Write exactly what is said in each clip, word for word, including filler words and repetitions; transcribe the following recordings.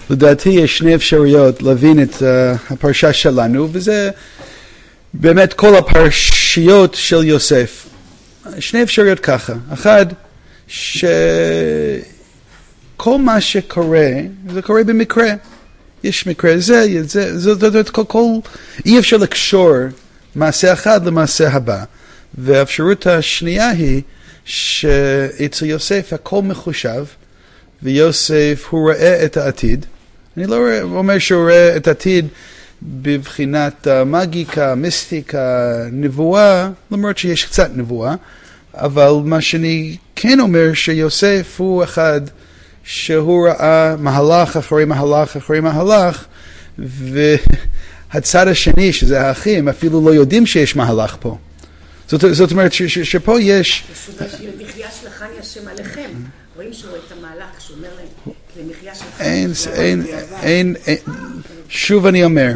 לדעתי יש שני אפשרויות להבין את uh, הפרשה שלנו, וזה באמת כל הפרשיות של יוסף. שני אפשרויות ככה. אחד, שכל מה שקורה, זה קורה במקרה. יש מקרה זה, זה, זה, זה, זה כל, כל, אי אפשר לקשור מעשה אחד למעשה הבא. והאפשרות השנייה היא שאצל יוסף הכל מחושב, ויוסף הוא רואה את העתיד. אני לא רואה, אומר שהוא רואה את העתיד בבחינת מגיקה, מיסטיקה, נבואה, למרות שיש קצת נבואה, אבל מה שאני כן אומר שיוסף הוא אחד שהוא ראה מהלך אחרי מהלך אחרי מהלך, והצד השני, שזה האחים, אפילו לא יודעים שיש מהלך פה. זאת, זאת אומרת ש, ש, שפה יש... למחיה שלכן ישם עליכם. רואים שהוא את המהלך, שהוא אומר להם, למחיה שלכן... אין, אין, אין, אין, שוב אני אומר,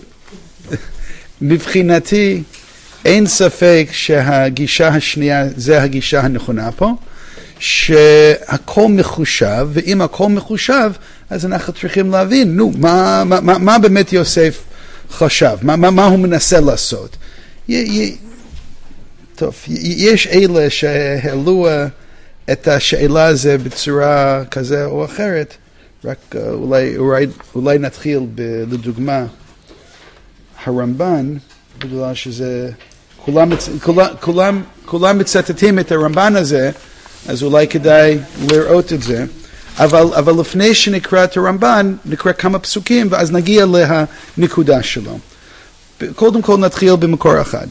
מבחינתי אין ספק שהגישה השנייה זה הגישה הנכונה פה, שהכל מחושב, ואם הכל מחושב, אז אנחנו צריכים להבין, נו, מה, מה, מה, מה באמת יוסף חשב? מה, מה, מה הוא מנסה לעשות? י, י, טוב, יש אלה שהעלו את השאלה הזו בצורה כזה או אחרת, רק אולי, אולי, אולי נתחיל ב, לדוגמה, הרמב"ן, בגלל שזה, כולם, כולם, כולם, כולם מצטטים את הרמב"ן הזה, אז אולי כדאי לראות את זה, אבל, אבל לפני שנקרא את הרמב"ן, נקרא כמה פסוקים, ואז נגיע לנקודה שלו. קודם כל נתחיל במקור אחד.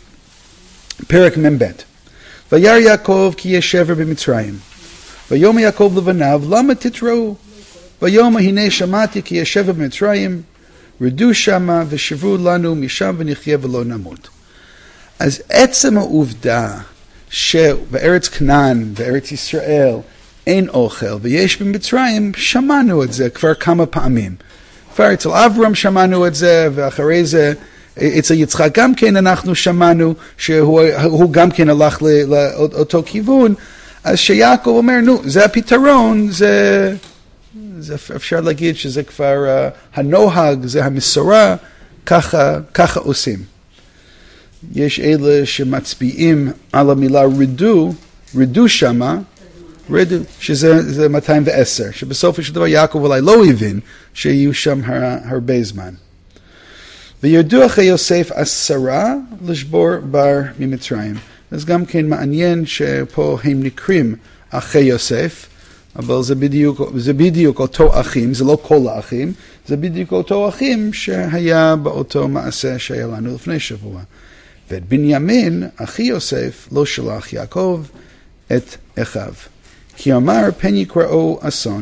פרק מ"ב. וירא יעקב כי יש שבר במצרים. ויאמר יעקב לבניו, למה תתראו? ויאמר הנה שמעתי כי יש שבר במצרים, רדו שמה ושברו לנו משם ונחיה ולא נמות. אז עצם העובדה שבארץ כנען, בארץ ישראל, אין אוכל ויש במצרים, שמענו את זה כבר כמה פעמים. כבר אצל אברהם שמענו את זה, ואחרי זה אצל יצחק גם כן אנחנו שמענו שהוא גם כן הלך לאותו כיוון. אז שיעקב אומר, נו, זה הפתרון, זה, זה אפשר להגיד שזה כבר uh, הנוהג, זה המסורה, ככה, ככה עושים. יש אלה שמצביעים על המילה רדו, רדו שמה, רדו, שזה זה מאתיים ועשר, שבסופו של דבר יעקב אולי לא הבין שיהיו שם הרבה זמן. וירדו אחרי יוסף עשרה לשבור בר ממצרים. אז גם כן מעניין שפה הם נקרים אחרי יוסף, אבל זה בדיוק, זה בדיוק אותו אחים, זה לא כל האחים, זה בדיוק אותו אחים שהיה באותו מעשה שהיה לנו לפני שבוע. ואת בנימין, אחי יוסף, לא שלח יעקב את אחיו. כי אמר פן יקראו אסון.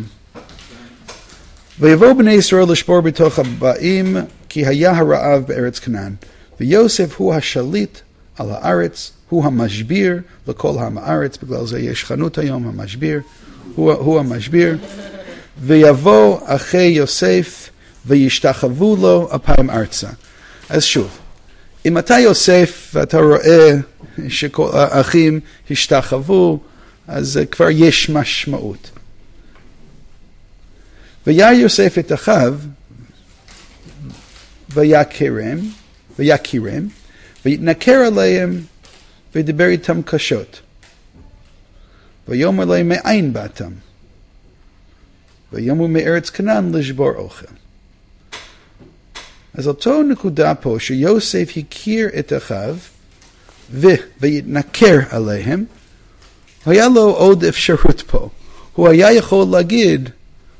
ויבואו בני ישראל לשבור בתוך הבאים, כי היה הרעב בארץ כנען. ויוסף הוא השליט על הארץ, הוא המשביר לכל עם הארץ, בגלל זה יש חנות היום, המשביר, הוא, הוא המשביר. ויבוא אחי יוסף וישתחוו לו אפיים ארצה. אז שוב, אם אתה יוסף ואתה רואה שכל האחים השתחוו, אז כבר יש משמעות. וירא יוסף את אחיו, ויכרם, ויכירם, ויתנכר עליהם, וידבר איתם קשות. ויאמר להם מאין באתם? ויאמרו מארץ כנען לשבור אוכל. אז אותו נקודה פה שיוסף הכיר את אחיו ו- ויתנכר עליהם, היה לו עוד אפשרות פה. הוא היה יכול להגיד,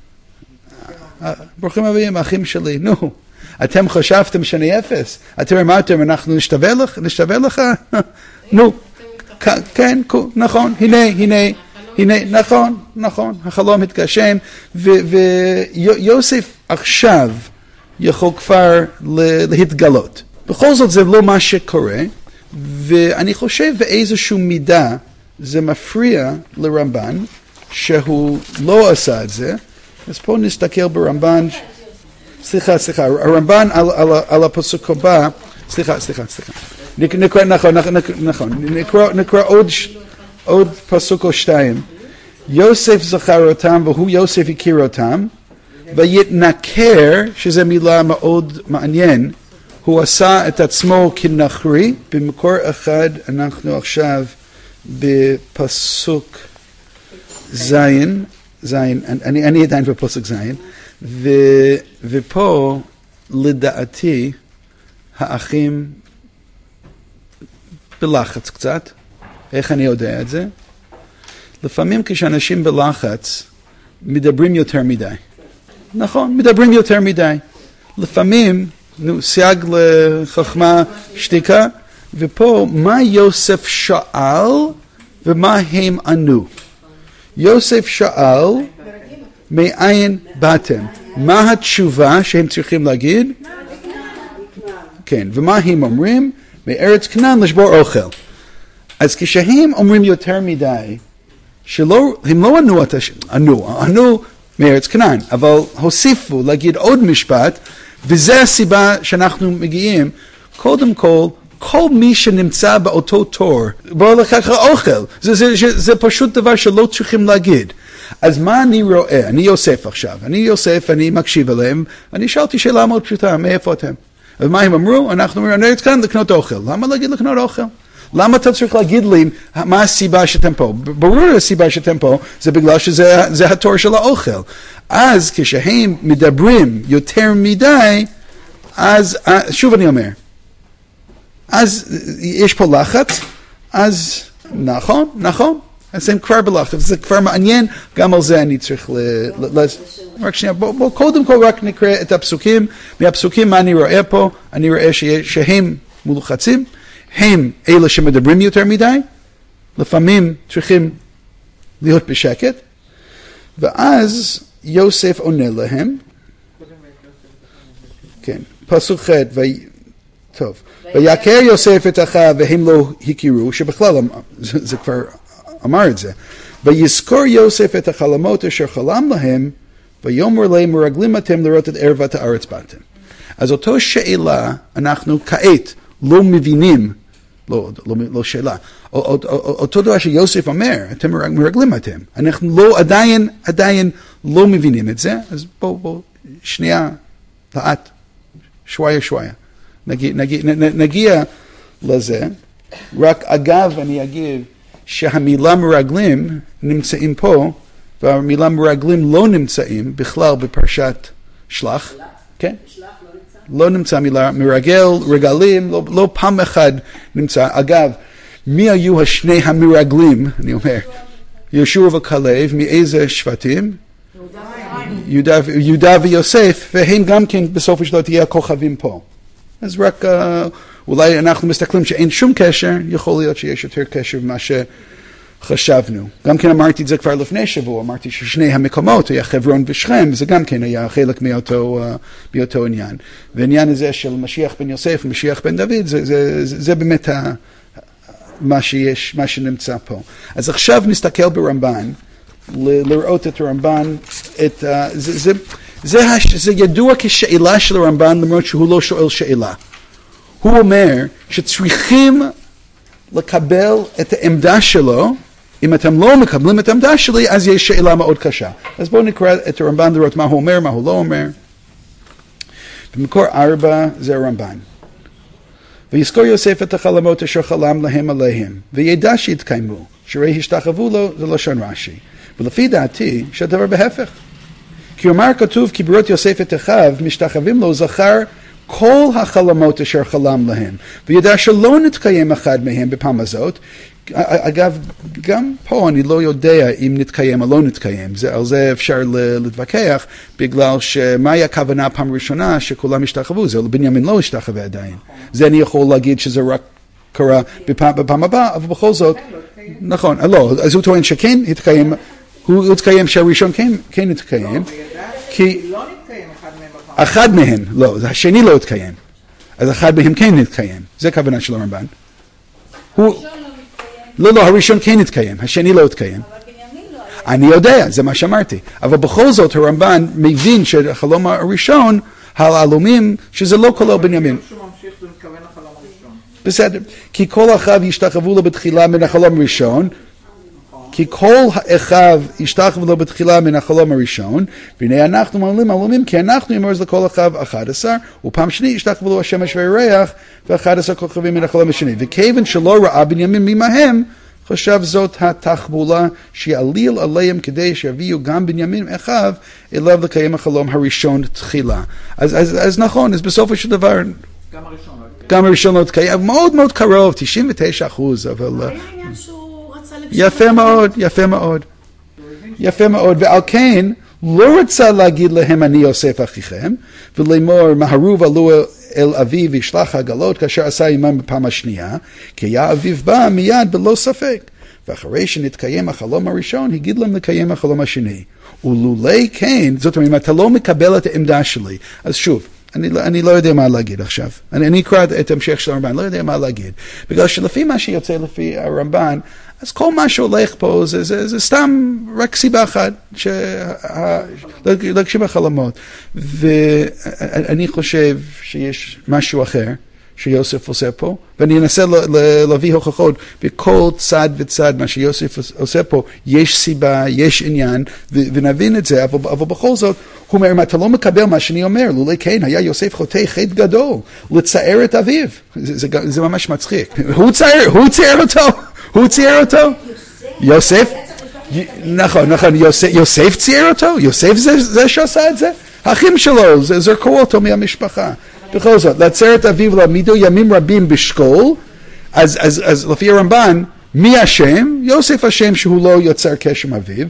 ברוכים הבאים, האחים שלי, נו, אתם חשבתם שאני אפס? אתם אמרתם, אנחנו נשתווה לך? נשתווה לך? נו, כן, נכון, הנה, הנה, הנה, נכון, נכון, החלום התגשם, ויוסף עכשיו יכול כבר להתגלות. בכל זאת זה לא מה שקורה, ואני חושב באיזשהו מידה זה מפריע לרמב"ן שהוא לא עשה את זה. אז פה נסתכל ברמב"ן, סליחה, סליחה, הרמב"ן על, על, על הפסוק הבא, סליחה, סליחה, סליחה, נקרא, נכון, נכון, נקרא, נקרא עוד, עוד פסוק או שתיים. יוסף זכר אותם, והוא יוסף הכיר אותם, ויתנכר, שזו מילה מאוד מעניין, הוא עשה את עצמו כנחרי, במקור אחד אנחנו עכשיו בפסוק זין, זין, אני, אני עדיין בפסוק זין, ו, ופה לדעתי האחים בלחץ קצת, איך אני יודע את זה? לפעמים כשאנשים בלחץ מדברים יותר מדי. נכון, מדברים יותר מדי. לפעמים, נו, סייג לחכמה שתיקה, ופה מה יוסף שאל ומה הם ענו. יוסף שאל, מאין באתם? מה התשובה שהם צריכים להגיד? כן, ומה הם אומרים? מארץ כנען לשבור אוכל. אז כשהם אומרים יותר מדי, שלא, הם לא ענו, ענו, ענו מארץ כנען, אבל הוסיפו להגיד עוד משפט, וזה הסיבה שאנחנו מגיעים, קודם כל, כל מי שנמצא באותו תור, בוא לקח אוכל, זה, זה, זה, זה פשוט דבר שלא צריכים להגיד. אז מה אני רואה? אני יוסף עכשיו, אני יוסף, אני מקשיב אליהם, אני שאלתי שאלה מאוד פשוטה, מאיפה אתם? ומה הם אמרו? אנחנו אומרים, אני כאן לקנות אוכל. למה להגיד לקנות אוכל? למה אתה צריך להגיד לי מה הסיבה שאתם פה? ברור הסיבה שאתם פה, זה בגלל שזה זה התור של האוכל. אז כשהם מדברים יותר מדי, אז שוב אני אומר, אז יש פה לחץ, אז נכון, נכון, אז הם כבר בלחץ, זה כבר מעניין, גם על זה אני צריך ל... רק שנייה, בואו קודם כל רק נקרא את הפסוקים, מהפסוקים מה אני רואה פה, אני רואה שהם מולחצים, הם אלה שמדברים יותר מדי, לפעמים צריכים להיות בשקט, ואז יוסף עונה להם, כן, פסוק ח' טוב, ויקר יוסף את אחיו והם לא הכירו, שבכלל זה, זה כבר אמר את זה, ויזכור יוסף את החלומות אשר חלם להם, ויאמר להם מרגלים אתם לראות את ערוות הארץ באתם. אז אותו שאלה אנחנו כעת לא מבינים, לא, לא, לא שאלה, אותו דבר שיוסף אומר, אתם מרגלים אתם, אנחנו לא, עדיין, עדיין לא מבינים את זה, אז בואו, בואו, שנייה, לאט, שוויה שוויה. נגיע, נגיע, נגיע לזה, רק אגב אני אגיד שהמילה מרגלים נמצאים פה, והמילה מרגלים לא נמצאים בכלל בפרשת שלח, כן? לא נמצא מילה מרגל, רגלים, לא, לא פעם אחד נמצא. אגב, מי היו השני המרגלים, אני אומר, יהושע וכלב, מאיזה שבטים? יהודה, יהודה ויוסף, והם גם כן בסופו של דבר תהיה הכוכבים פה. אז רק uh, אולי אנחנו מסתכלים שאין שום קשר, יכול להיות שיש יותר קשר ממה שחשבנו. גם כן אמרתי את זה כבר לפני שבוע, אמרתי ששני המקומות היה חברון ושכם, זה גם כן היה חלק מאותו, uh, מאותו עניין. והעניין הזה של משיח בן יוסף ומשיח בן דוד, זה, זה, זה, זה באמת ה, מה שיש, מה שנמצא פה. אז עכשיו נסתכל ברמב"ן, ל- לראות את הרמב"ן, את, uh, זה, זה, זה, זה ידוע כשאלה של הרמב"ן, למרות שהוא לא שואל שאלה. הוא אומר שצריכים לקבל את העמדה שלו, אם אתם לא מקבלים את העמדה שלי, אז יש שאלה מאוד קשה. אז בואו נקרא את הרמב"ן לראות מה הוא אומר, מה הוא לא אומר. במקור ארבע זה הרמב"ן. ויזכור יוסף את החלומות אשר חלם להם עליהם, וידע שהתקיימו, שראי השתחוו לו, זה לשון רש"י. ולפי דעתי, שהדבר בהפך. כי אומר כתוב, כי בראות יוסף את אחיו, משתחווים לו, זכר כל החלומות אשר חלם להם, וידע שלא נתקיים אחד מהם בפעם הזאת. אגב, גם פה אני לא יודע אם נתקיים או לא נתקיים, זה, על זה אפשר להתווכח, בגלל שמה היה הכוונה פעם ראשונה שכולם השתחוו, זה בנימין לא השתחווה עדיין. זה אני יכול להגיד שזה רק קרה בפעם, בפעם הבאה, אבל בכל זאת, נכון, לא, אז הוא טוען שכן התקיים, הוא התקיים שהראשון כן, כן התקיים, כי אחד מהם, לא, השני לא התקיים, אז אחד מהם כן התקיים, זה הכוונה של הרמב"ן. הוא, לא, לא, הראשון כן התקיים, השני לא התקיים. אני יודע, זה מה שאמרתי, אבל בכל זאת הרמב"ן מבין שהחלום הראשון, העלומים, שזה לא כולל בנימין. בסדר, כי כל אחיו ישתחוו לו בתחילה מן החלום הראשון, כי כל אחיו ישתחוו לו בתחילה מן החלום הראשון, והנה אנחנו מעלים עלומים, כי אנחנו ימרוז לכל אחיו אחד עשר, ופעם שני ישתחוו לו השמש והירח, ואחד עשר כוכבים מן החלום השני. וכיוון שלא ראה בנימין ממהם, חשב זאת התחבולה שיעליל עליהם כדי שיביאו גם בנימין אחיו אליו לקיים החלום הראשון תחילה. אז, אז, אז נכון, אז בסופו של דבר, גם הראשון, גם הראשון לא תקיים, מאוד מאוד קרוב, תשעים ותשע אחוז, אבל... היה עניין שהוא רצה לגשום. יפה מאוד, יפה מאוד. יפה מאוד, ועל כן, לא רצה להגיד להם אני יוסף אחיכם, ולאמור מהרו ועלו אל אביו וישלח הגלות כאשר עשה עמם בפעם השנייה, כי היה אביו בא מיד בלא ספק. ואחרי שנתקיים החלום הראשון, הגיד להם לקיים החלום השני. ולולי כן, זאת אומרת, אם אתה לא מקבל את העמדה שלי, אז שוב, אני לא, אני לא יודע מה להגיד עכשיו. אני, אני אקרא את המשך של הרמב"ן, לא יודע מה להגיד. בגלל שלפי מה שיוצא לפי הרמב"ן, אז כל מה שהולך פה זה, זה, זה סתם רק סיבה אחת, להגשים החלומות. ואני חושב שיש משהו אחר שיוסף עושה פה, ואני אנסה להביא הוכחות בכל צד וצד מה שיוסף עושה פה, יש סיבה, יש עניין, ונבין את זה, אבל, אבל בכל זאת, הוא אומר, אם אתה לא מקבל מה שאני אומר, לולי כן, היה יוסף חוטא חטא גדול, לצער את אביו. זה, זה, זה ממש מצחיק. הוא צייר, הוא צייר אותו, הוא צייר אותו. יוסף, נכון, נכון, יוסף צייר אותו, יוסף זה שעשה את זה. האחים שלו, זרקו אותו מהמשפחה. בכל זאת, לעצר את אביו להעמידו ימים רבים בשקול, אז, אז, אז לפי הרמב"ן, מי השם? יוסף השם שהוא לא יוצר קשר עם אביו,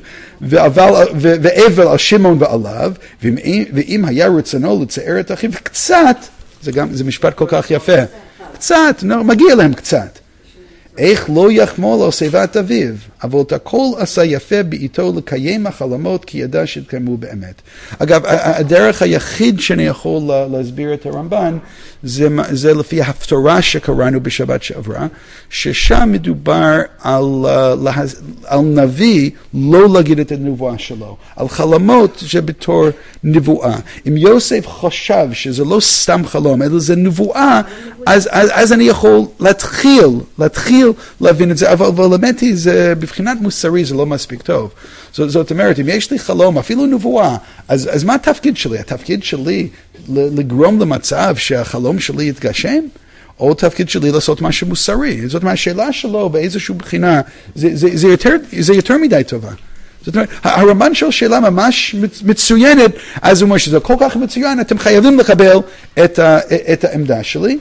ואבל על שמעון ועליו, ואם, ואם היה רצונו לצער את אחיו, קצת, זה גם, זה משפט כל כך יפה, קצת, מגיע להם קצת. איך לא יחמול על שיבת אביו, אבל את הכל עשה יפה בעיתו לקיים החלומות, כי ידע שהתקיימו באמת. אגב, הדרך היחיד שאני יכול להסביר את הרמב"ן, זה, זה לפי ההפטרה שקראנו בשבת שעברה, ששם מדובר על, על נביא לא להגיד את הנבואה שלו, על חלומות שבתור נבואה. אם יוסף חושב שזה לא סתם חלום, אלא זה נבואה, אז, אז, אז אני יכול להתחיל, להתחיל להבין את זה, אבל, אבל באמת היא, זה, בבחינת מוסרי זה לא מספיק טוב. זאת, זאת אומרת, אם יש לי חלום, אפילו נבואה, אז, אז מה התפקיד שלי? התפקיד שלי לגרום למצב שהחלום שלי יתגשם? או התפקיד שלי לעשות משהו מוסרי? זאת אומרת, השאלה שלו באיזושהי בחינה, זה, זה, זה, יותר, זה יותר מדי טובה. זאת אומרת, הרמב"ן של שאלה ממש מצוינת, אז הוא אומר שזה כל כך מצוין, אתם חייבים לקבל את, ה, את העמדה שלי.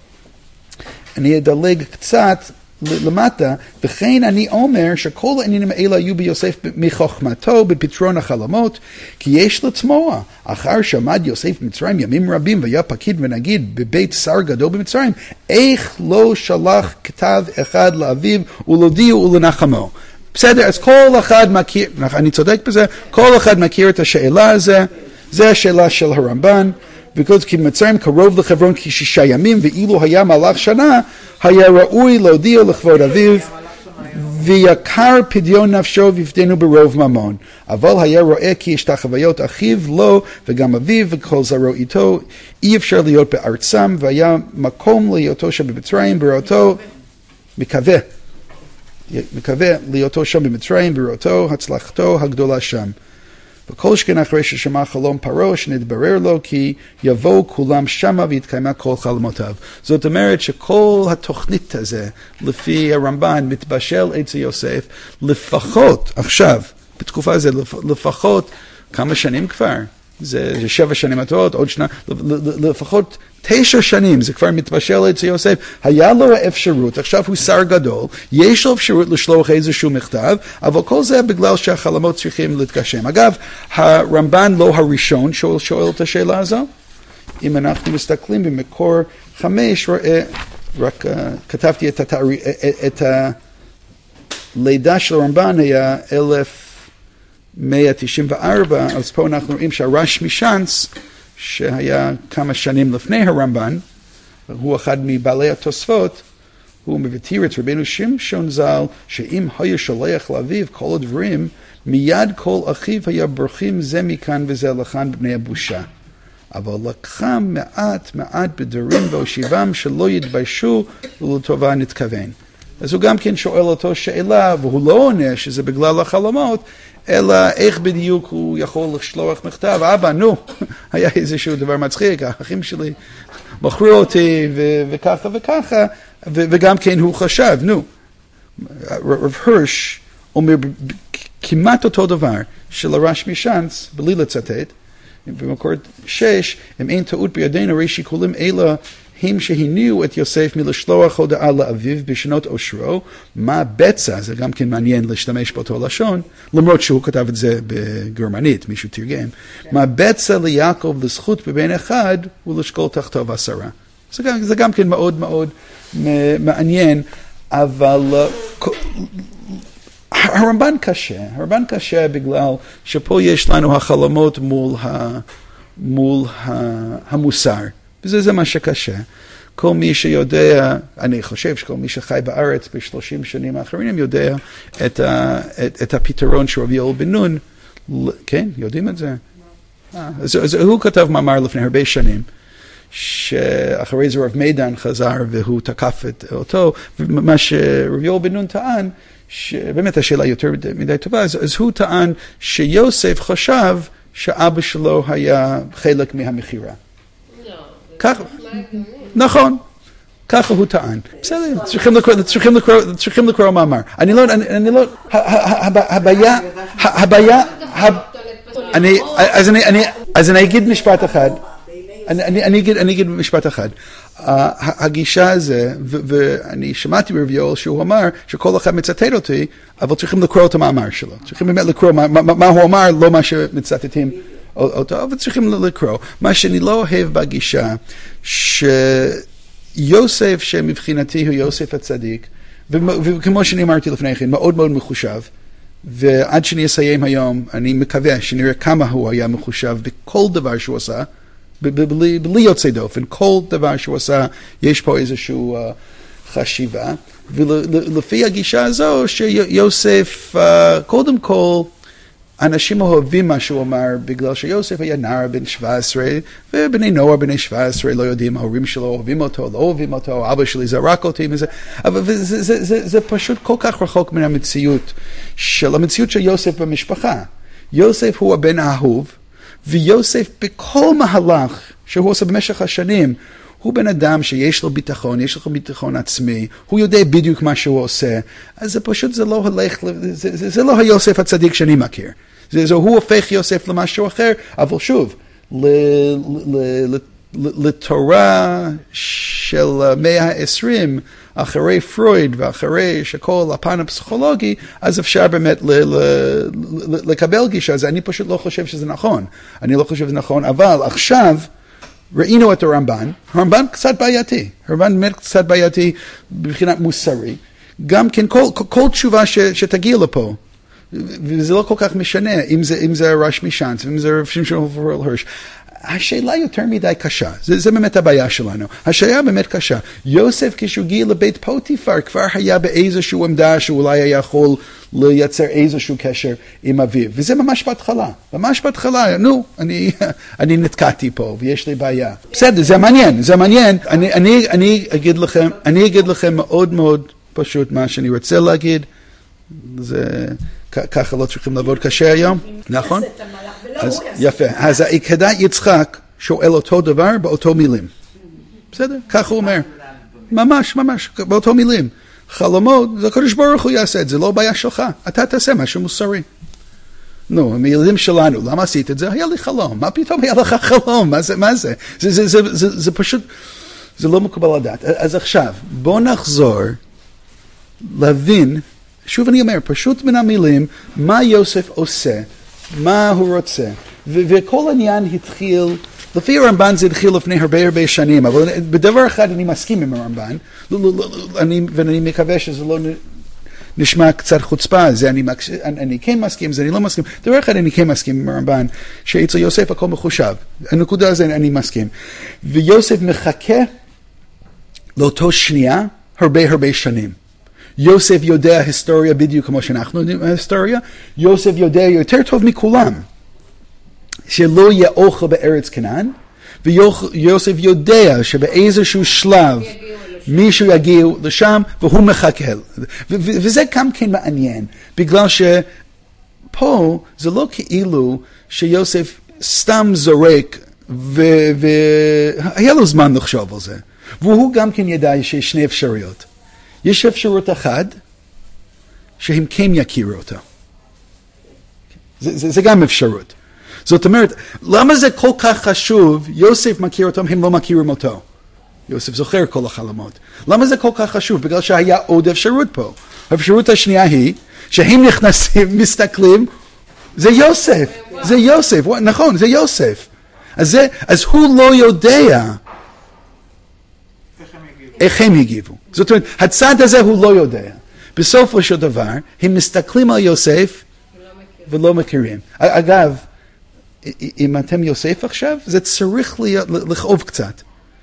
אני אדלג קצת למטה, וכן אני אומר שכל העניינים האלה היו ביוסף מחוכמתו בפתרון החלומות, כי יש לתמוה, אחר שעמד יוסף במצרים ימים רבים והיה פקיד ונגיד בבית שר גדול במצרים, איך לא שלח כתב אחד לאביו ולהודיעו ולנחמו. בסדר, אז כל אחד מכיר, אני צודק בזה, כל אחד מכיר את השאלה הזו, זה השאלה של הרמב"ן, וכות כי מצרים קרוב לחברון כשישה ימים, ואילו היה מהלך שנה, היה ראוי להודיע לכבוד אביו, ויקר פדיון נפשו ויפדנו ברוב ממון. אבל היה רואה כי השתחוויות אחיו לו, וגם אביו וכל זרעו איתו, אי אפשר להיות בארצם, והיה מקום להיותו שם במצרים, בראותו, מקווה, מקווה להיותו שם במצרים, בראותו, הצלחתו הגדולה שם. וכל שכן אחרי ששמע חלום פרעה, שנתברר לו כי יבואו כולם שמה והתקיימה כל חלומותיו. זאת אומרת שכל התוכנית הזה, לפי הרמב"ן, מתבשל אצל יוסף, לפחות, עכשיו, בתקופה הזו, לפחות כמה שנים כבר, זה, זה שבע שנים הטובות, עוד שנה, לפחות תשע שנים, זה כבר מתבשל אצל יוסף, היה לו האפשרות, עכשיו הוא שר גדול, יש לו אפשרות לשלוח איזשהו מכתב, אבל כל זה בגלל שהחלומות צריכים להתגשם. אגב, הרמב"ן לא הראשון שואל, שואל את השאלה הזו, אם אנחנו מסתכלים במקור חמש, רק uh, כתבתי את, התארי, את הלידה של הרמב"ן היה אלף מאה תשעים וארבע, אז פה אנחנו רואים שהרש משאנץ, שהיה כמה שנים לפני הרמב"ן, הוא אחד מבעלי התוספות, הוא מבטיר את רבינו שמשון ז"ל, שאם היה שולח לאביו כל הדברים, מיד כל אחיו היה בורחים זה מכאן וזה לכאן בני הבושה. אבל לקחם מעט מעט בדברים והושיבם שלא יתביישו ולטובה נתכוון. אז הוא גם כן שואל אותו שאלה, והוא לא עונה שזה בגלל החלומות, אלא איך בדיוק הוא יכול לשלוח מכתב, אבא, נו, היה איזשהו דבר מצחיק, האחים שלי מכרו אותי ו- וככה וככה, ו- וגם כן הוא חשב, נו, רב הרש אומר כמעט אותו דבר של הרש משאנץ, בלי לצטט, במקור שש, אם אין טעות בידינו, הרי שיקולים אלה הם שהניעו את יוסף מלשלוח הודעה לאביו בשנות אושרו, מה בצע, זה גם כן מעניין להשתמש באותו לשון, למרות שהוא כתב את זה בגרמנית, מישהו תרגם, מה בצע ליעקב לזכות בבן אחד ולשקול תחתיו עשרה. זה גם, זה גם כן מאוד מאוד מעניין, אבל הרמב"ן קשה, הרמב"ן קשה בגלל שפה יש לנו החלומות מול, ה, מול ה, המוסר. וזה זה מה שקשה. כל מי שיודע, אני חושב שכל מי שחי בארץ בשלושים שנים האחרונים יודע את, ה, את, את הפתרון של רבי יואל בן נון. כן, יודעים את זה. אז, אז הוא כתב מאמר לפני הרבה שנים, שאחרי זה רב מידן חזר והוא תקף את אותו, ומה שרבי יואל בן נון טען, שבאמת השאלה יותר מדי טובה, אז, אז הוא טען שיוסף חשב שאבא שלו היה חלק מהמחירה. נכון, ככה הוא טען. בסדר, צריכים לקרוא מאמר. אני לא, אני לא, הבעיה, הבעיה, אז אני אגיד משפט אחד. אני אגיד משפט אחד. הגישה הזה, ואני שמעתי ברב יואל שהוא אמר שכל אחד מצטט אותי, אבל צריכים לקרוא את המאמר שלו. צריכים באמת לקרוא מה הוא אמר, לא מה שמצטטים. אותו, אבל צריכים לקרוא. מה שאני לא אוהב בגישה, שיוסף שמבחינתי הוא יוסף הצדיק, וכמו שאני אמרתי לפני כן, מאוד מאוד מחושב, ועד שאני אסיים היום, אני מקווה שנראה כמה הוא היה מחושב בכל דבר שהוא עשה, בלי, בלי יוצא דופן, כל דבר שהוא עשה, יש פה איזושהי uh, חשיבה, ולפי הגישה הזו, שיוסף, uh, קודם כל, אנשים אוהבים מה שהוא אמר, בגלל שיוסף היה נער בן שבע עשרה, ובני נוער בני שבע עשרה לא יודעים, ההורים שלו אוהבים אותו, לא אוהבים אותו, אבא שלי זרק אותי מזה, אבל זה, זה, זה, זה, זה פשוט כל כך רחוק מן המציאות, של המציאות של יוסף במשפחה. יוסף הוא הבן האהוב, ויוסף בכל מהלך שהוא עושה במשך השנים, הוא בן אדם שיש לו ביטחון, יש לו ביטחון עצמי, הוא יודע בדיוק מה שהוא עושה, אז זה פשוט, זה לא הולך, זה, זה, זה לא היוסף הצדיק שאני מכיר. זה, זה, הוא הופך יוסף למשהו אחר, אבל שוב, ל, ל, ל, ל, לתורה של מאה העשרים, אחרי פרויד ואחרי שכל הפן הפסיכולוגי, אז אפשר באמת ל, ל, ל, לקבל גישה, אז אני פשוט לא חושב שזה נכון. אני לא חושב שזה נכון, אבל עכשיו, ראינו את הרמב"ן, הרמב"ן קצת בעייתי, הרמב"ן באמת קצת בעייתי מבחינת מוסרי, גם כן כל, כל, כל תשובה ש, שתגיע לפה, וזה לא כל כך משנה, אם זה, אם זה הרש משאנץ, אם זה רב שמשון הרש, השאלה יותר מדי קשה, זה, זה באמת הבעיה שלנו, השאלה באמת קשה, יוסף כשהוא הגיע לבית פוטיפר כבר היה באיזשהו עמדה שאולי היה יכול לייצר איזשהו קשר עם אביו, וזה ממש בהתחלה, ממש בהתחלה, נו, אני, אני נתקעתי פה ויש לי בעיה. בסדר, זה מעניין, זה מעניין, אני, אני, אני אגיד לכם, אני אגיד לכם מאוד מאוד פשוט מה שאני רוצה להגיד, זה, ככה לא צריכים לעבוד קשה היום, נכון? אז יפה, אז העקדה יצחק שואל אותו דבר באותו מילים, בסדר? ככה הוא אומר, ממש, ממש, באותו מילים. חלומות, זה הקדוש ברוך הוא יעשה את זה, לא בעיה שלך, אתה תעשה משהו מוסרי. נו, המילים שלנו, למה עשית את זה? היה לי חלום, מה פתאום היה לך חלום? מה זה? מה זה? זה, זה, זה, זה, זה פשוט, זה לא מקובל לדעת. אז עכשיו, בוא נחזור להבין, שוב אני אומר, פשוט מן המילים, מה יוסף עושה, מה הוא רוצה, ו- וכל העניין התחיל, לפי הרמב"ן זה התחיל לפני הרבה הרבה שנים, אבל בדבר אחד אני מסכים עם הרמב"ן, אני, ואני מקווה שזה לא נשמע קצת חוצפה, זה אני, אני, אני כן מסכים, זה אני לא מסכים, דבר אחד אני כן מסכים עם הרמב"ן, שאצל יוסף הכל מחושב, הנקודה הזה אני מסכים, ויוסף מחכה לאותו שנייה הרבה הרבה שנים. יוסף יודע היסטוריה בדיוק כמו שאנחנו יודעים היסטוריה, יוסף יודע יותר טוב מכולם, שלא יהיה אוכל בארץ כנען, ויוסף יודע שבאיזשהו שלב מישהו יגיע לשם והוא מחכה. וזה גם כן מעניין, בגלל שפה זה לא כאילו שיוסף סתם זורק והיה לו זמן לחשוב על זה. והוא גם כן ידע שיש שני אפשרויות. יש אפשרות אחת שהם כן יכירו אותה. זה, זה, זה גם אפשרות. זאת אומרת, למה זה כל כך חשוב, יוסף מכיר אותם, הם לא מכירים אותו. יוסף זוכר כל החלומות. למה זה כל כך חשוב? בגלל שהיה עוד אפשרות פה. האפשרות השנייה היא, שהם נכנסים, מסתכלים, זה יוסף, זה יוסף, נכון, זה יוסף. אז, זה, אז הוא לא יודע איך הם הגיבו. זאת אומרת, הצד הזה הוא לא יודע. בסופו של דבר, הם מסתכלים על יוסף ולא מכירים. אגב, אם אתם יוסף עכשיו, זה צריך לכאוב קצת.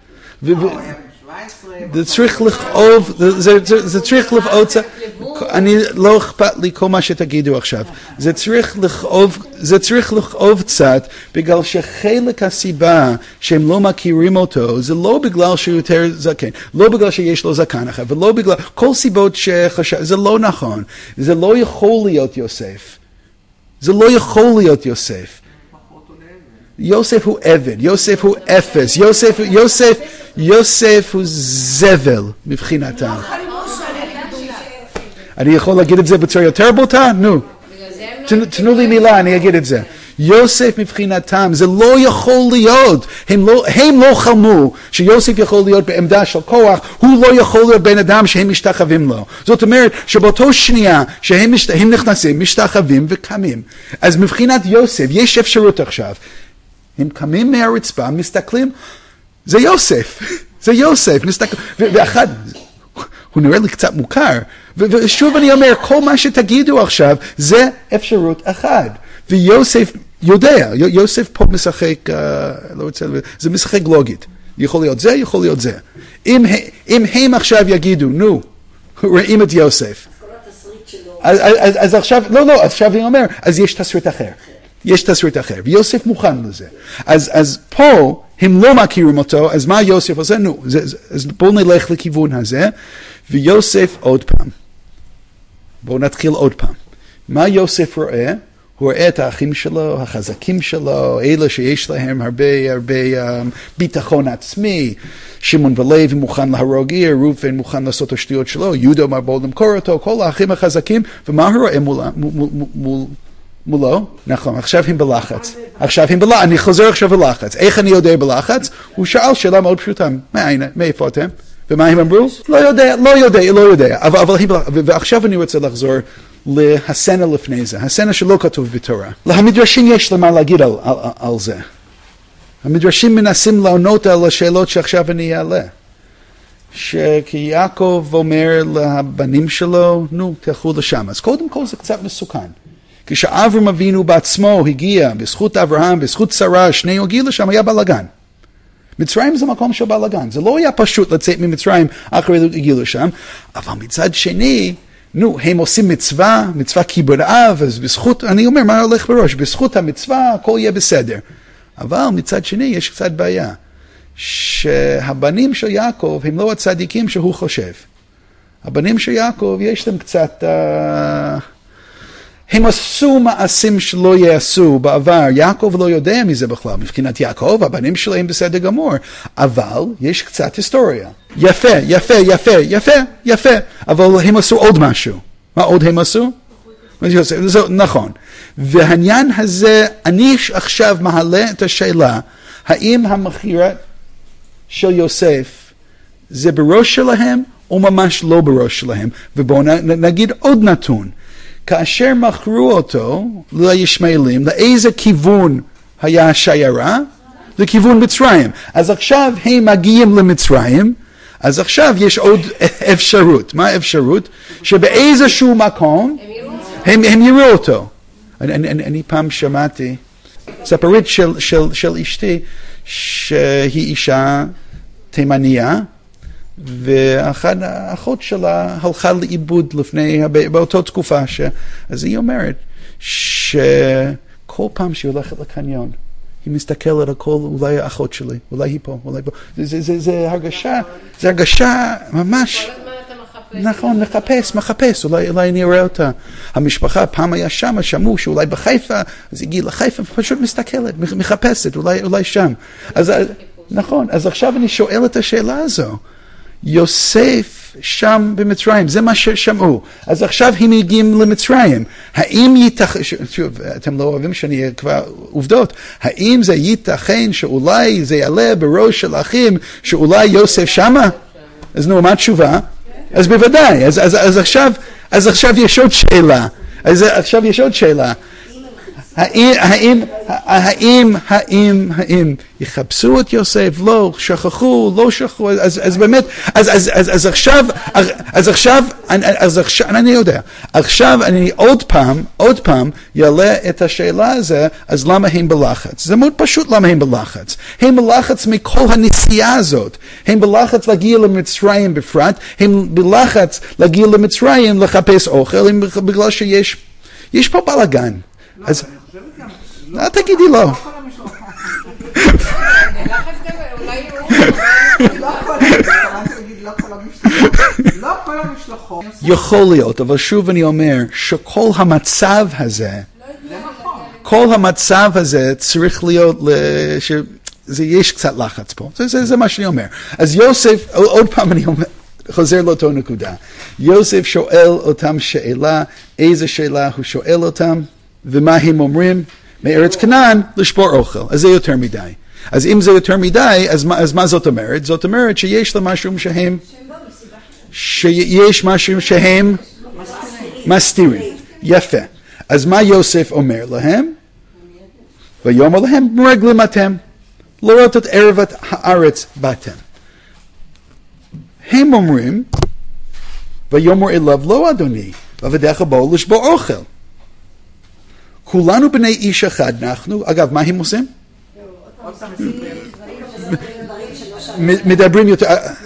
זה צריך לכאוב, זה צריך לכאוב קצת. אני לא אכפת לי כל מה שתגידו עכשיו. זה צריך לכאוב, זה צריך לכאוב קצת, בגלל שחלק הסיבה שהם לא מכירים אותו, זה לא בגלל שהוא יותר זקן, לא בגלל שיש לו זקן אחר, ולא בגלל, כל סיבות שחשב, זה לא נכון. זה לא יכול להיות יוסף. זה לא יכול להיות יוסף. יוסף הוא עבד, יוסף הוא אפס, יוסף, יוסף, יוסף הוא זבל מבחינתם. אני יכול להגיד את זה בצורה יותר בוטה? נו. תנו לי מילה, אני אגיד את זה. יוסף מבחינתם, זה לא יכול להיות. הם לא, הם לא חלמו שיוסף יכול להיות בעמדה של כוח, הוא לא יכול להיות בן אדם שהם משתחווים לו. זאת אומרת שבאותו שנייה שהם משת, הם נכנסים, משתחווים וקמים. אז מבחינת יוסף, יש אפשרות עכשיו. הם קמים מהרצפה, מסתכלים, זה יוסף, זה יוסף, מסתכלים, ואחד, הוא נראה לי קצת מוכר, ושוב אני אומר, כל מה שתגידו עכשיו, זה אפשרות אחת, ויוסף יודע, יוסף פה משחק, לא רוצה, זה משחק לוגית, יכול להיות זה, יכול להיות זה. אם, אם הם עכשיו יגידו, נו, רואים את יוסף, אז, אז, אז עכשיו, לא, לא, עכשיו אני אומר, אז יש תסריט אחר. יש תסריט אחר, ויוסף מוכן לזה. אז, אז פה הם לא מכירים אותו, אז מה יוסף עושה? נו, זה, זה, אז בואו נלך לכיוון הזה, ויוסף עוד פעם. בואו נתחיל עוד פעם. מה יוסף רואה? הוא רואה את האחים שלו, החזקים שלו, אלה שיש להם הרבה, הרבה um, ביטחון עצמי. שמעון ולוי מוכן להרוג עיר, ראובן מוכן לעשות את השטויות שלו, יהודה מרבה למכור אותו, כל האחים החזקים, ומה הוא רואה מול... מול, מול מולו, נכון, עכשיו הם בלחץ. עכשיו הם בלחץ, אני חוזר עכשיו בלחץ. איך אני יודע בלחץ? הוא שאל שאלה מאוד פשוטה. מאיפה אתם? ומה הם אמרו? לא יודע, לא יודע, לא יודע. אבל, אבל הם בלחץ. ועכשיו אני רוצה לחזור להסצנה לפני זה. הסצנה שלא כתוב בתורה. למדרשים יש למה להגיד על, על, על זה. המדרשים מנסים לענות על השאלות שעכשיו אני אעלה. שכי יעקב אומר לבנים שלו, נו, תלכו לשם. אז קודם כל זה קצת מסוכן. כשאברהם אבינו בעצמו הגיע, בזכות אברהם, בזכות שרה, שניהם הגיעו לשם, היה בלגן. מצרים זה מקום של בלגן. זה לא היה פשוט לצאת ממצרים אחרי הגיעו לשם, אבל מצד שני, נו, הם עושים מצווה, מצווה כיבוד אב, אז בזכות, אני אומר, מה הולך בראש? בזכות המצווה, הכל יהיה בסדר. אבל מצד שני, יש קצת בעיה. שהבנים של יעקב הם לא הצדיקים שהוא חושב. הבנים של יעקב, יש להם קצת... Uh, הם עשו מעשים שלא יעשו בעבר. יעקב לא יודע מזה בכלל. מבחינת יעקב, הבנים שלהם בסדר גמור. אבל יש קצת היסטוריה. יפה, יפה, יפה, יפה, יפה. אבל הם עשו עוד משהו. מה עוד הם עשו? נכון. והעניין הזה, אני עכשיו מעלה את השאלה, האם המכירה של יוסף זה בראש שלהם או ממש לא בראש שלהם? ובואו נגיד עוד נתון. כאשר מכרו אותו לישמעאלים, לאיזה כיוון היה השיירה? לכיוון מצרים. אז עכשיו הם מגיעים למצרים, אז עכשיו יש עוד אפשרות. מה האפשרות? שבאיזשהו מקום הם, הם יראו אותו. אני, אני, אני פעם שמעתי ספרית של, של, של אשתי, שהיא אישה תימניה, ואחת האחות שלה הלכה לאיבוד לפני, באותה תקופה, ש... אז היא אומרת שכל פעם שהיא הולכת לקניון, היא מסתכלת על הכל, אולי האחות שלי, אולי היא פה, אולי פה. זה, זה, זה, זה הרגשה, זה הרגשה ממש... נכון, מחפש, מחפש, אולי, אולי אני אראה אותה. המשפחה פעם היה שם, שמעו שאולי בחיפה, אז הגיע לחיפה, פשוט מסתכלת, מחפשת, אולי, אולי שם. אז, נכון, אז עכשיו אני שואל את השאלה הזו. יוסף שם במצרים, זה מה ששמעו. אז עכשיו הם מגיעים למצרים. האם ייתכן, שוב, אתם לא אוהבים שאני כבר עובדות, האם זה ייתכן שאולי זה יעלה בראש של האחים, שאולי יוסף שמה? אז נו, מה התשובה? אז בוודאי, אז, אז, אז, עכשיו, אז עכשיו יש עוד שאלה, אז עכשיו יש עוד שאלה, האם, האם, האם, האם, האם יחפשו את יוסף, לא, שכחו, לא שכחו, אז, אז באמת, אז, אז, אז, אז עכשיו, אז עכשיו, אז עכשיו, אני יודע, עכשיו אני עוד פעם, עוד פעם, יעלה את השאלה הזה, אז למה הם בלחץ? זה מאוד פשוט למה הם בלחץ. הם בלחץ מכל הנסיעה הזאת. הם בלחץ להגיע למצרים בפרט, הם בלחץ להגיע למצרים לחפש אוכל, בגלל שיש, יש פה בלגן. אז, אל תגידי לא. יכול להיות, אבל שוב אני אומר, שכל המצב הזה, כל המצב הזה צריך להיות, יש קצת לחץ פה, זה מה שאני אומר. אז יוסף, עוד פעם אני אומר, חוזר לאותו נקודה. יוסף שואל אותם שאלה, איזה שאלה הוא שואל אותם, ומה הם אומרים? מארץ כנען לשבור אוכל. אז זה יותר מדי. אז אם זה יותר מדי, אז מה, אז מה זאת אומרת? זאת אומרת שיש לה משהו שהם, שיש משהו שהם מסתירים. יפה. אז מה יוסף אומר להם? ויאמר להם, מרגלים אתם, לראות את ערוות הארץ באתם. הם אומרים, ויאמר אליו, לא אדוני, ועבדיך באו לשבור אוכל. כולנו בני איש אחד אנחנו, אגב, מה הם עושים? מדברים יותר,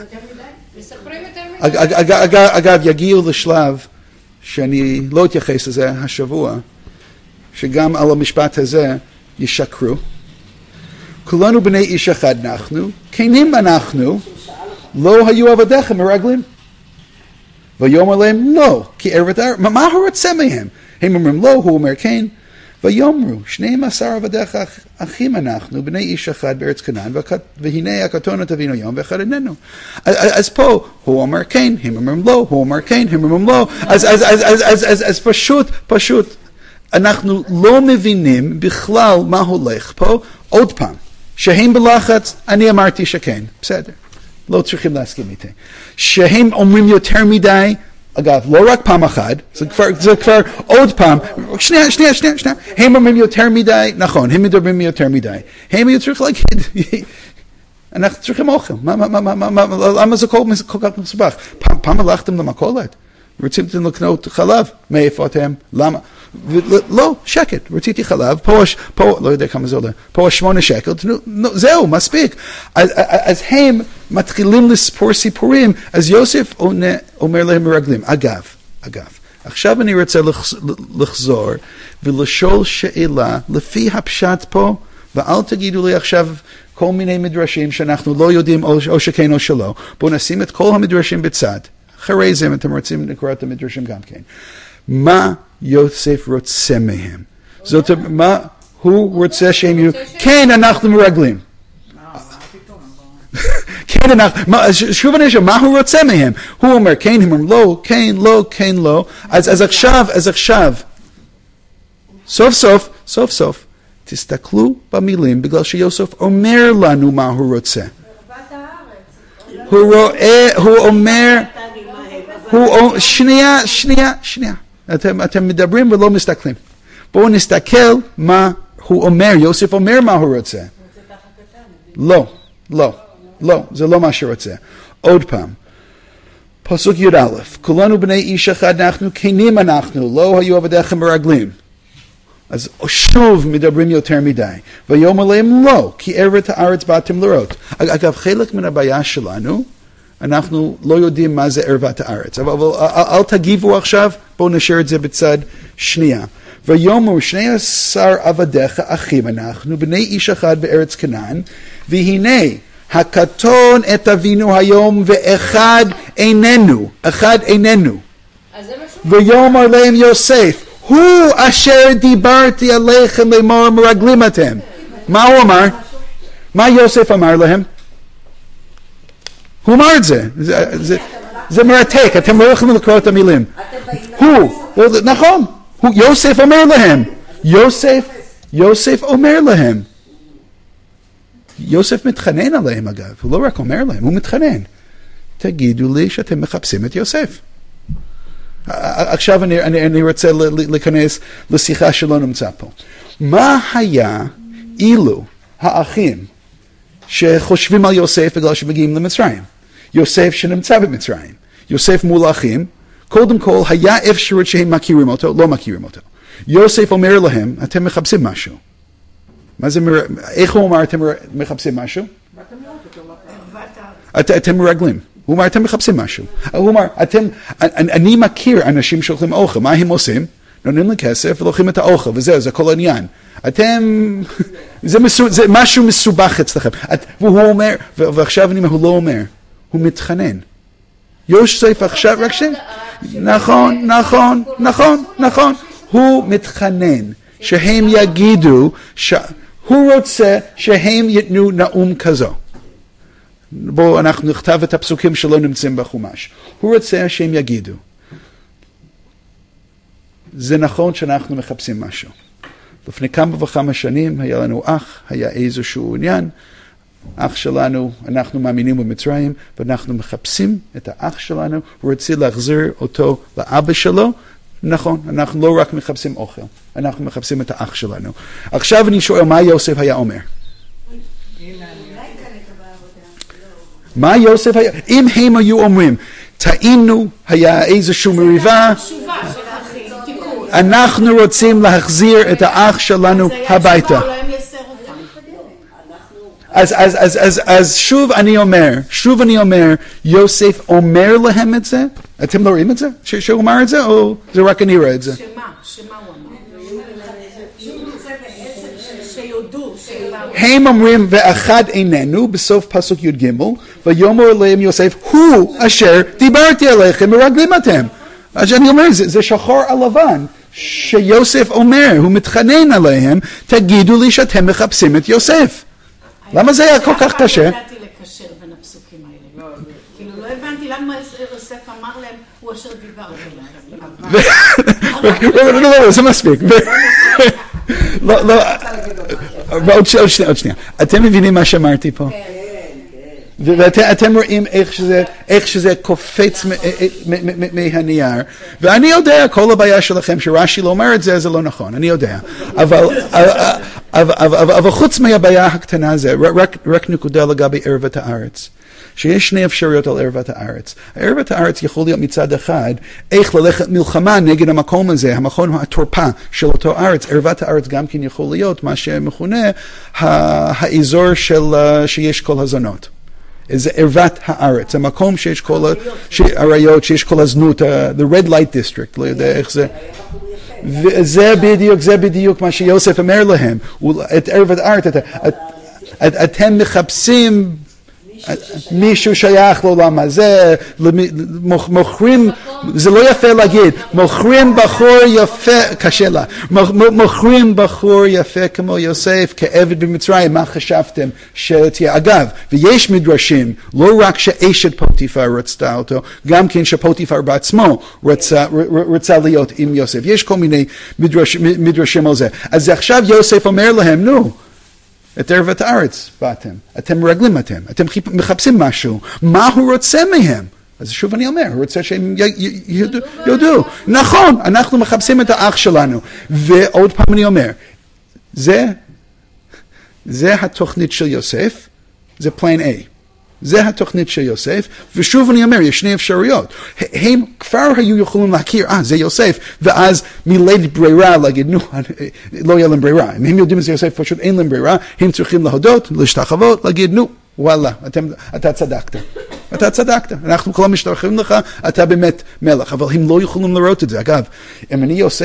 אגב, יגיעו לשלב שאני לא אתייחס לזה השבוע, שגם על המשפט הזה ישקרו. כולנו בני איש אחד אנחנו, כנים אנחנו, לא היו עבדיך מרגלים. ויאמר להם לא, כי ערוות הארץ, מה הוא רוצה מהם? הם אומרים לא, הוא אומר כן. ויאמרו, שנים עשר עבדיך אחים אנחנו, בני איש אחד בארץ כנען, והנה הקטון אבינו היום, ואחד איננו. אז פה, הוא אומר כן, הם אומרים לא, הוא אומר כן, הם אומרים לא. אז פשוט, פשוט, אנחנו לא מבינים בכלל מה הולך פה. עוד פעם, שהם בלחץ, אני אמרתי שכן, בסדר. לא צריכים להסכים איתי. שהם אומרים יותר מדי, אגב, לא רק פעם אחת, זה כבר, זה כבר עוד פעם, שנייה, שנייה, שנייה, שנייה, הם אומרים יותר מדי, נכון, הם מדברים יותר מדי. הם היו צריכים להגיד, אנחנו צריכים אוכל, מה, מה, מה, מה, מה, למה זה כל, כל כך מסובך? פעם, פעם הלכתם למכולת, רציתם לקנות חלב, מאיפה אתם, למה? לא, שקט, רציתי חלב, פה, פה, לא יודע כמה זה עולה, פה שמונה שקל, זהו, מספיק. אז, אז הם מתחילים לספור סיפורים, אז יוסף אומר להם מרגלים. אגב, אגב, עכשיו אני רוצה לחזור ולשאול שאלה, לפי הפשט פה, ואל תגידו לי עכשיו כל מיני מדרשים שאנחנו לא יודעים או, או שכן או שלא, בואו נשים את כל המדרשים בצד. אחרי זה, אם אתם רוצים לקרוא את המדרשים גם כן. מה יוסף רוצה מהם? זאת אומרת, מה הוא רוצה שהם יהיו? כן, אנחנו מרגלים. כן, אנחנו, שוב אני חושב, מה הוא רוצה מהם? הוא אומר, כן, הם אומרים, לא, כן, לא, כן, לא. אז עכשיו, אז עכשיו, סוף סוף, סוף סוף, תסתכלו במילים, בגלל שיוסף אומר לנו מה הוא רוצה. הוא רואה, הוא אומר, הוא, שנייה, שנייה, שנייה. אתם, אתם מדברים ולא מסתכלים. בואו נסתכל מה הוא אומר. יוסף אומר מה הוא רוצה. לא, לא, לא, זה לא מה שהוא רוצה. עוד פעם. פסוק י"א. כולנו בני איש אחד אנחנו, כנים אנחנו, לא היו עבדיכם מרגלים. אז שוב מדברים יותר מדי. ויאמר להם לא, כי ערוות הארץ באתם לראות. אגב, חלק מן הבעיה שלנו, אנחנו לא יודעים מה זה ערוות הארץ. אבל, אבל אל, אל תגיבו עכשיו, בואו נשאר את זה בצד שנייה. ויאמרו שני עשר עבדיך אחים אנחנו, בני איש אחד בארץ כנען, והנה הקטון את אבינו היום ואחד איננו, אחד איננו. ויאמר להם יוסף, הוא אשר דיברתי עליכם לאמור מרגלים אתם. מה הוא אמר? מה יוסף אמר להם? הוא אמר את זה. זה, זה, זה מרתק, אתם לא יכולים לקרוא את המילים. הוא, נכון, הוא, יוסף אומר להם. יוסף, יוסף אומר להם. יוסף מתחנן עליהם אגב, הוא לא רק אומר להם, הוא מתחנן. תגידו לי שאתם מחפשים את יוסף. עכשיו אני, אני, אני רוצה להיכנס לשיחה שלא נמצא פה. מה היה אילו האחים שחושבים על יוסף בגלל שמגיעים למצרים? יוסף שנמצא במצרים. יוסף מול האחים, קודם כל היה אפשרות שהם מכירים אותו, לא מכירים אותו. יוסף אומר להם, אתם מחפשים משהו. מה זה, איך הוא אומר אתם מחפשים משהו? אתם מרגלים. הוא אומר, אתם מחפשים משהו. הוא אומר, אתם, אני מכיר אנשים שאוכלים אוכל, מה הם עושים? נותנים לי כסף ולוקחים את האוכל, וזהו, זה כל העניין. אתם, זה, מסו, זה משהו מסובך אצלכם. את, והוא אומר, ועכשיו אני אומר, הוא לא אומר, הוא מתחנן. יוסף עכשיו, רק ש... נכון, נכון, נכון, נכון. הוא מתחנן שהם יגידו, שהוא רוצה שהם ייתנו נאום כזו. בואו אנחנו נכתב את הפסוקים שלא נמצאים בחומש. הוא רוצה שהם יגידו. זה נכון שאנחנו מחפשים משהו. לפני כמה וכמה שנים היה לנו אח, היה איזשהו עניין. אח שלנו, אנחנו מאמינים במצרים, ואנחנו מחפשים את האח שלנו, הוא רוצה להחזיר אותו לאבא שלו. נכון, אנחנו לא רק מחפשים אוכל, אנחנו מחפשים את האח שלנו. עכשיו אני שואל מה יוסף היה אומר. מה יוסף היה? אם הם היו אומרים, טעינו, היה איזושהי מריבה, אנחנו רוצים להחזיר את האח שלנו הביתה. אז, אז, אז, אז, אז שוב אני אומר, שוב אני אומר, יוסף אומר להם את זה? אתם לא רואים את זה? ש- שהוא אמר את זה, או זה רק אני רואה את זה? שמה? שמה הוא אמר? שיודו, הם אומרים, ואחד איננו, בסוף פסוק י' ג', ויאמר אליהם יוסף, הוא אשר דיברתי עליכם, מרגלים אתם. אז אני אומר, זה, זה שחור על לבן, שיוסף אומר, הוא מתחנן עליהם, תגידו לי שאתם מחפשים את יוסף. למה זה היה כל כך קשה? לא ידעתי לקשר בין הפסוקים האלה. כאילו לא הבנתי למה יוסף אמר להם, הוא אשר דיברתי עליהם. לא, לא, לא, זה מספיק. לא, לא, עוד שנייה. אתם מבינים מה שאמרתי פה? ואתם רואים איך שזה קופץ מהנייר, ואני יודע, כל הבעיה שלכם שרש"י לא אומר את זה, זה לא נכון, אני יודע. אבל חוץ מהבעיה הקטנה הזה, רק נקודה לגבי ערבת הארץ. שיש שני אפשרויות על ערבת הארץ. ערבת הארץ יכול להיות מצד אחד, איך ללכת מלחמה נגד המקום הזה, המקום התורפה של אותו ארץ. ערבת הארץ גם כן יכול להיות מה שמכונה האזור שיש כל הזונות. זה ערבת הארץ, המקום שיש כל העריות, שיש כל הזנות, the red light district, לא יודע איך זה. וזה בדיוק, זה בדיוק מה שיוסף אומר להם, את ערבת הארץ, אתם מחפשים מישהו שייך לעולם הזה, מוכרים, זה לא יפה להגיד, מוכרים בחור יפה, קשה לה, מוכרים בחור יפה כמו יוסף כעבד במצרים, מה חשבתם שתהיה? אגב, ויש מדרשים, לא רק שאשת פוטיפר רצתה אותו, גם כן שפוטיפר בעצמו רצה, רצה להיות עם יוסף. יש כל מיני מדרש, מדרשים על זה. אז עכשיו יוסף אומר להם, נו, את ערבת הארץ באתם, אתם מרגלים אתם, אתם מחפשים משהו, מה הוא רוצה מהם? אז שוב אני אומר, הוא רוצה שהם יודו. נכון, אנחנו מחפשים את האח שלנו. ועוד פעם אני אומר, זה, זה התוכנית של יוסף, זה פלן A. זה התוכנית של יוסף, ושוב אני אומר, יש שני אפשרויות. הם כבר היו יכולים להכיר, אה, זה יוסף, ואז מלית ברירה להגיד, נו, לא יהיה להם ברירה. אם הם יודעים שזה יוסף, פשוט אין להם ברירה, הם צריכים להודות, להשתחוות, להגיד, נו, וואלה, אתם, אתה צדקת. אתה צדקת. אנחנו כולם משתרכים לך, אתה באמת מלך. אבל הם לא יכולים לראות את זה. אגב, אם אני יוסף,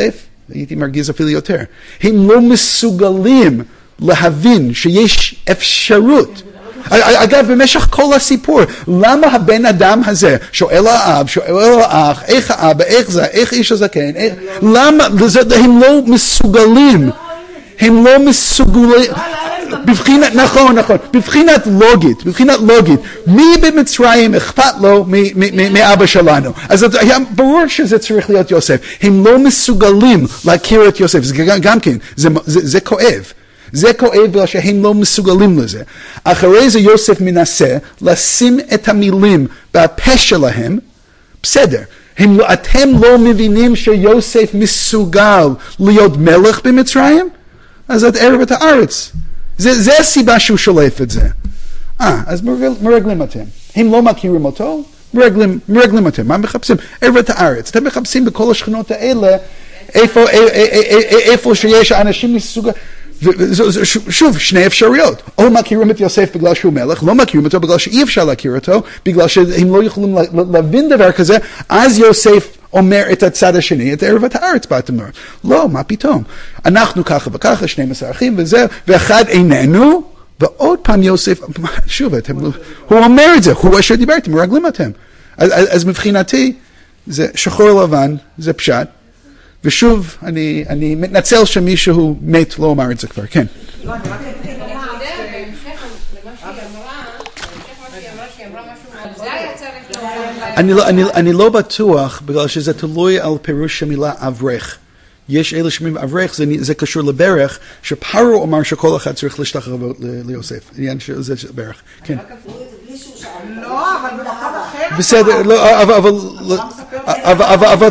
הייתי מרגיז אפילו יותר, הם לא מסוגלים להבין שיש אפשרות. אגב, במשך כל הסיפור, למה הבן אדם הזה שואל האב, שואל האח, איך האבא, איך זה, איך איש הזקן, למה, הם לא מסוגלים, הם לא מסוגלים, בבחינת, נכון, נכון, בבחינת לוגית, בבחינת לוגית, מי במצרים אכפת לו מאבא שלנו? אז היה ברור שזה צריך להיות יוסף, הם לא מסוגלים להכיר את יוסף, זה גם כן, זה כואב. זה כואב בגלל שהם לא מסוגלים לזה. אחרי זה יוסף מנסה לשים את המילים בפה שלהם, בסדר. הם, אתם לא מבינים שיוסף מסוגל להיות מלך במצרים? אז את ערב את הארץ. זה, זה הסיבה שהוא שולף את זה. אה, אז מרגל, מרגלים אתם. הם לא מכירים אותו, מרגלים, מרגלים אתם. מה מחפשים? ערב את הארץ. אתם מחפשים בכל השכונות האלה, איפה, איפה שיש אנשים מסוגל... שוב, שני אפשרויות. או מכירים את יוסף בגלל שהוא מלך, לא מכירים אותו בגלל שאי אפשר להכיר אותו, בגלל שהם לא יכולים להבין דבר כזה, אז יוסף אומר את הצד השני, את ערב את הארץ באתם אומר. לא, מה פתאום? אנחנו ככה וככה, שנים עשר אחים וזה, ואחד איננו, ועוד פעם יוסף, שוב, אתם, הוא אומר את זה, הוא אשר דיברתם, מרגלים אתם. אז, אז מבחינתי, זה שחור לבן, זה פשט, ושוב, אני, אני מתנצל שמישהו מת לא אמר את זה כבר, כן. לא, אני רק רוצה לומר, בהמשך למה שהיא אמרה, בהמשך מה שהיא אמרה, שהיא אמרה משהו, זה היה צריך לומר. אני לא, אני, אני לא בטוח, בגלל שזה תלוי על פירוש המילה אברך. יש אלה שאומרים אברך, זה, זה קשור לברך, שפרו אמר שכל אחד צריך להשתחרר ליוסף. עניין שזה ברך, כן. לא, אבל במקום אחר. בסדר, לא, אבל, אבל, אבל, אבל,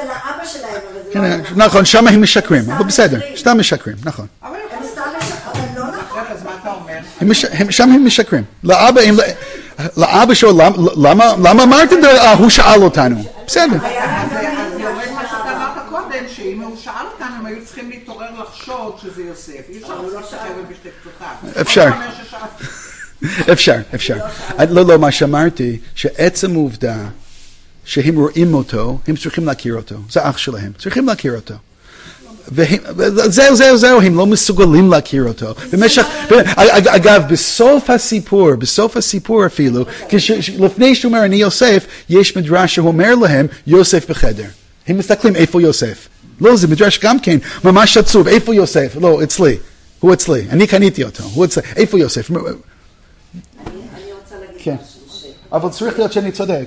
נכון, שם הם משקרים, אבל בסדר, סתם משקרים, נכון. אבל הם סתם משקרים, אבל לא נכון. אז מה אתה אומר? שם הם משקרים. לאבא שלו, למה אמרת את זה? הוא שאל אותנו. בסדר. אז יורד מה שאתה אמרת קודם, שאם הוא שאל אותנו, הם היו צריכים להתעורר לחשוד שזה יוסף. אי אפשר להסתכל בשתי קצותיו. אפשר. אפשר, אפשר. לא, לא, מה שאמרתי, שעצם העובדה שהם רואים אותו, הם צריכים להכיר אותו. זה אח שלהם. צריכים להכיר אותו. וזהו, זהו, זהו, הם לא מסוגלים להכיר אותו. במשך, אגב, בסוף הסיפור, בסוף הסיפור אפילו, לפני שהוא אומר אני יוסף, יש מדרש שאומר להם יוסף בחדר. הם מסתכלים איפה יוסף. לא, זה מדרש גם כן, ממש עצוב, איפה יוסף? לא, אצלי. הוא אצלי. אני קניתי אותו. הוא אצלי. איפה יוסף? אני רוצה להגיד משהו. אבל צריך להיות שאני צודק.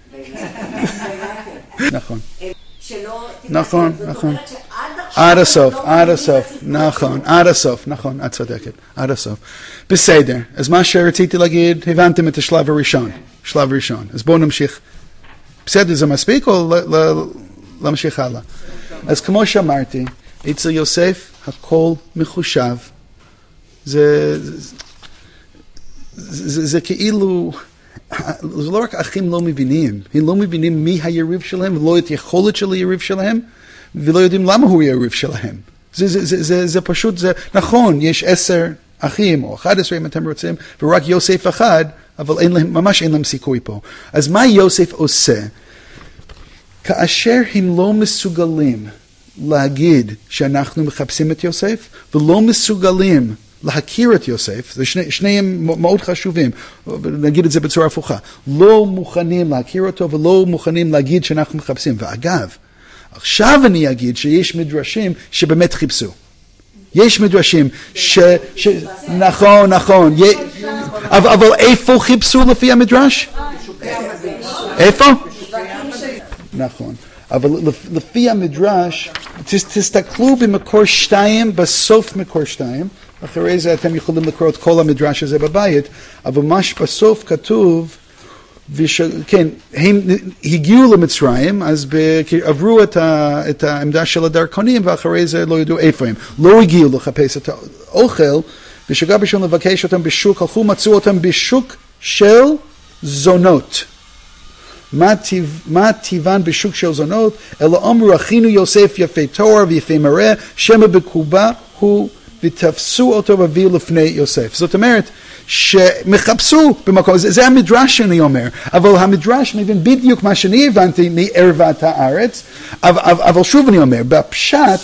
נכון. נכון, נכון. עד הסוף, עד הסוף, נכון, עד הסוף, נכון, את צודקת, עד הסוף. בסדר, אז מה שרציתי להגיד, הבנתם את השלב הראשון, שלב ראשון. אז בואו נמשיך. בסדר, זה מספיק או להמשיך הלאה? אז כמו שאמרתי, אצל יוסף הכל מחושב. זה, זה, זה כאילו... זה לא רק אחים לא מבינים, הם לא מבינים מי היריב שלהם ולא את יכולת של היריב שלהם ולא יודעים למה הוא היריב שלהם. זה, זה, זה, זה, זה פשוט, זה נכון, יש עשר אחים או אחד עשרה אם אתם רוצים ורק יוסף אחד, אבל אין להם, ממש אין להם סיכוי פה. אז מה יוסף עושה? כאשר הם לא מסוגלים להגיד שאנחנו מחפשים את יוסף ולא מסוגלים להכיר את יוסף, זה שני, שניהם מאוד חשובים, נגיד את זה בצורה הפוכה, לא מוכנים להכיר אותו ולא מוכנים להגיד שאנחנו מחפשים, ואגב, עכשיו אני אגיד שיש מדרשים שבאמת חיפשו, יש מדרשים ש... ש... נכון, נכון, י... אבל, אבל איפה חיפשו לפי המדרש? איפה? נכון. אבל לפי המדרש, תסתכלו במקור שתיים, בסוף מקור שתיים, אחרי זה אתם יכולים לקרוא את כל המדרש הזה בבית, אבל ממש בסוף כתוב, וש... כן, הם הגיעו למצרים, אז עברו את, ה... את העמדה של הדרכונים, ואחרי זה לא ידעו איפה הם. לא הגיעו לחפש את האוכל, ושגע בשביל לבקש אותם בשוק, הלכו מצאו אותם בשוק של זונות. מה, טיב, מה טיבן בשוק של זונות? אלא אמרו, אחינו יוסף יפה תואר ויפה מראה, שמה בקובה הוא ותפסו אותו והביאו לפני יוסף. זאת אומרת, שמחפשו במקום, זה, זה המדרש שאני אומר, אבל המדרש מבין בדיוק מה שאני הבנתי מערוות הארץ, אבל, אבל שוב אני אומר, בפשט,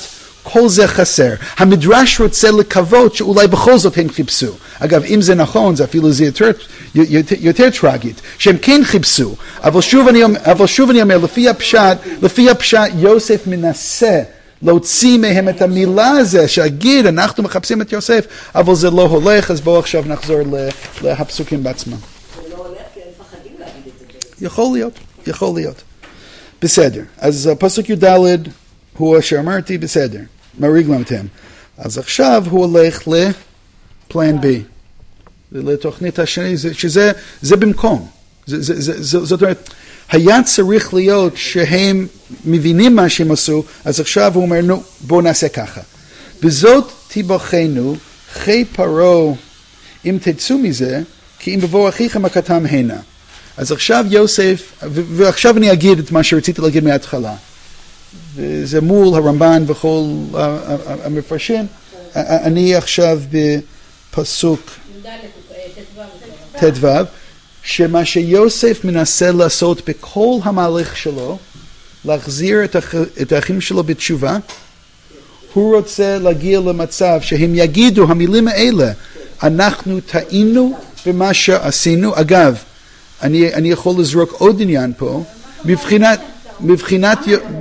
כל זה חסר. המדרש רוצה לקוות שאולי בכל זאת הם חיפשו. אגב, אם זה נכון, זה אפילו זה יותר, יותר, יותר טרגית, שהם כן חיפשו. אבל שוב אני, אבל שוב אני אומר, לפי הפשט, לפי הפשט, יוסף מנסה להוציא מהם את המילה הזה, שאגיד, אנחנו מחפשים את יוסף, אבל זה לא הולך, אז בואו עכשיו נחזור להפסוקים בעצמם. זה לא הולך, כי הם מפחדים להגיד את זה. יכול להיות, יכול להיות. בסדר, אז פסוק י"ד הוא אשר אמרתי, בסדר, מריג למתם. אז עכשיו הוא הולך לפלן בי, לתוכנית השני, שזה זה במקום. זה, זה, זה, זה, זאת אומרת, היה צריך להיות שהם מבינים מה שהם עשו, אז עכשיו הוא אומר, נו, בואו נעשה ככה. וזאת תיבחנו, חי פרעה, אם תצאו מזה, כי אם בבוא אחיכם הקטן הנה. אז עכשיו יוסף, ועכשיו אני אגיד את מה שרציתי להגיד מההתחלה. וזה מול הרמב"ן וכל המפרשים. אני עכשיו בפסוק ט"ו, שמה שיוסף מנסה לעשות בכל המהלך שלו, להחזיר את האחים שלו בתשובה, הוא רוצה להגיע למצב שהם יגידו המילים האלה, אנחנו טעינו במה שעשינו. אגב, אני, אני יכול לזרוק עוד עניין פה, מבחינת, מבחינת,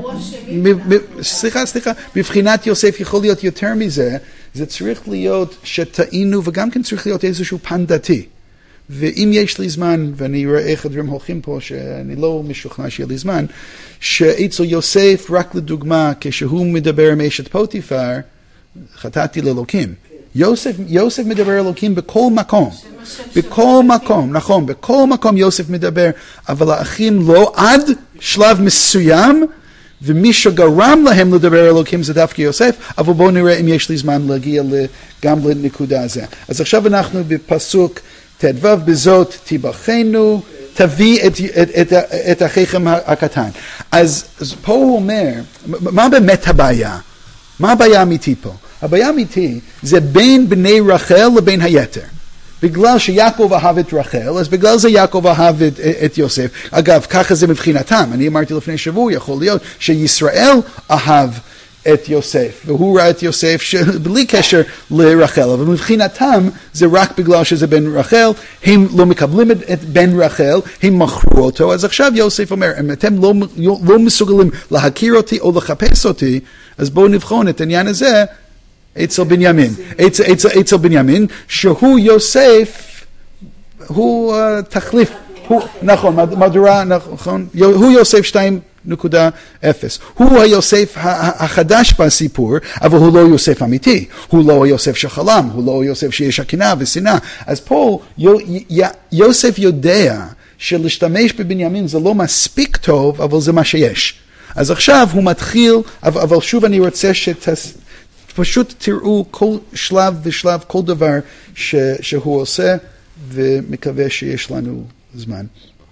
סליחה, סליחה, מבחינת יוסף יכול להיות יותר מזה, זה צריך להיות שטעינו, וגם כן צריך להיות איזשהו פן דתי. ואם יש לי זמן, ואני רואה איך הדברים הולכים פה, שאני לא משוכנע שיהיה לי זמן, שאצל יוסף, רק לדוגמה, כשהוא מדבר עם אשת פוטיפר, חטאתי לאלוקים. יוסף, יוסף מדבר אלוקים בכל מקום. בכל מקום, נכון, בכל מקום יוסף מדבר, אבל האחים לא עד שלב מסוים, ומי שגרם להם לדבר אלוקים זה דווקא יוסף, אבל בואו נראה אם יש לי זמן להגיע גם לנקודה הזו. אז עכשיו אנחנו בפסוק ט"ו, בזאת תיבחנו, תביא את, את, את, את אחיכם הקטן. אז, אז פה הוא אומר, מה באמת הבעיה? מה הבעיה האמיתית פה? הבעיה האמיתית זה בין בני רחל לבין היתר. בגלל שיעקב אהב את רחל, אז בגלל זה יעקב אהב את, את יוסף. אגב, ככה זה מבחינתם. אני אמרתי לפני שבוע, יכול להיות שישראל אהב את יוסף, והוא ראה את יוסף בלי קשר לרחל, אבל מבחינתם זה רק בגלל שזה בן רחל, הם לא מקבלים את בן רחל, הם מכרו אותו, אז עכשיו יוסף אומר, אם אתם לא, לא מסוגלים להכיר אותי או לחפש אותי, אז בואו נבחון את העניין הזה אצל בנימין, אצל, אצל, אצל בנימין, שהוא יוסף, הוא uh, תחליף, הוא, נכון, מדורה, נכון, הוא יוסף שתיים נקודה אפס. הוא היוסף החדש בסיפור, אבל הוא לא יוסף אמיתי. הוא לא היוסף שחלם, הוא לא יוסף שיש הקנאה ושנאה. אז פה יוסף יודע שלהשתמש בבנימין זה לא מספיק טוב, אבל זה מה שיש. אז עכשיו הוא מתחיל, אבל שוב אני רוצה שפשוט תראו כל שלב ושלב, כל דבר שהוא עושה, ומקווה שיש לנו זמן.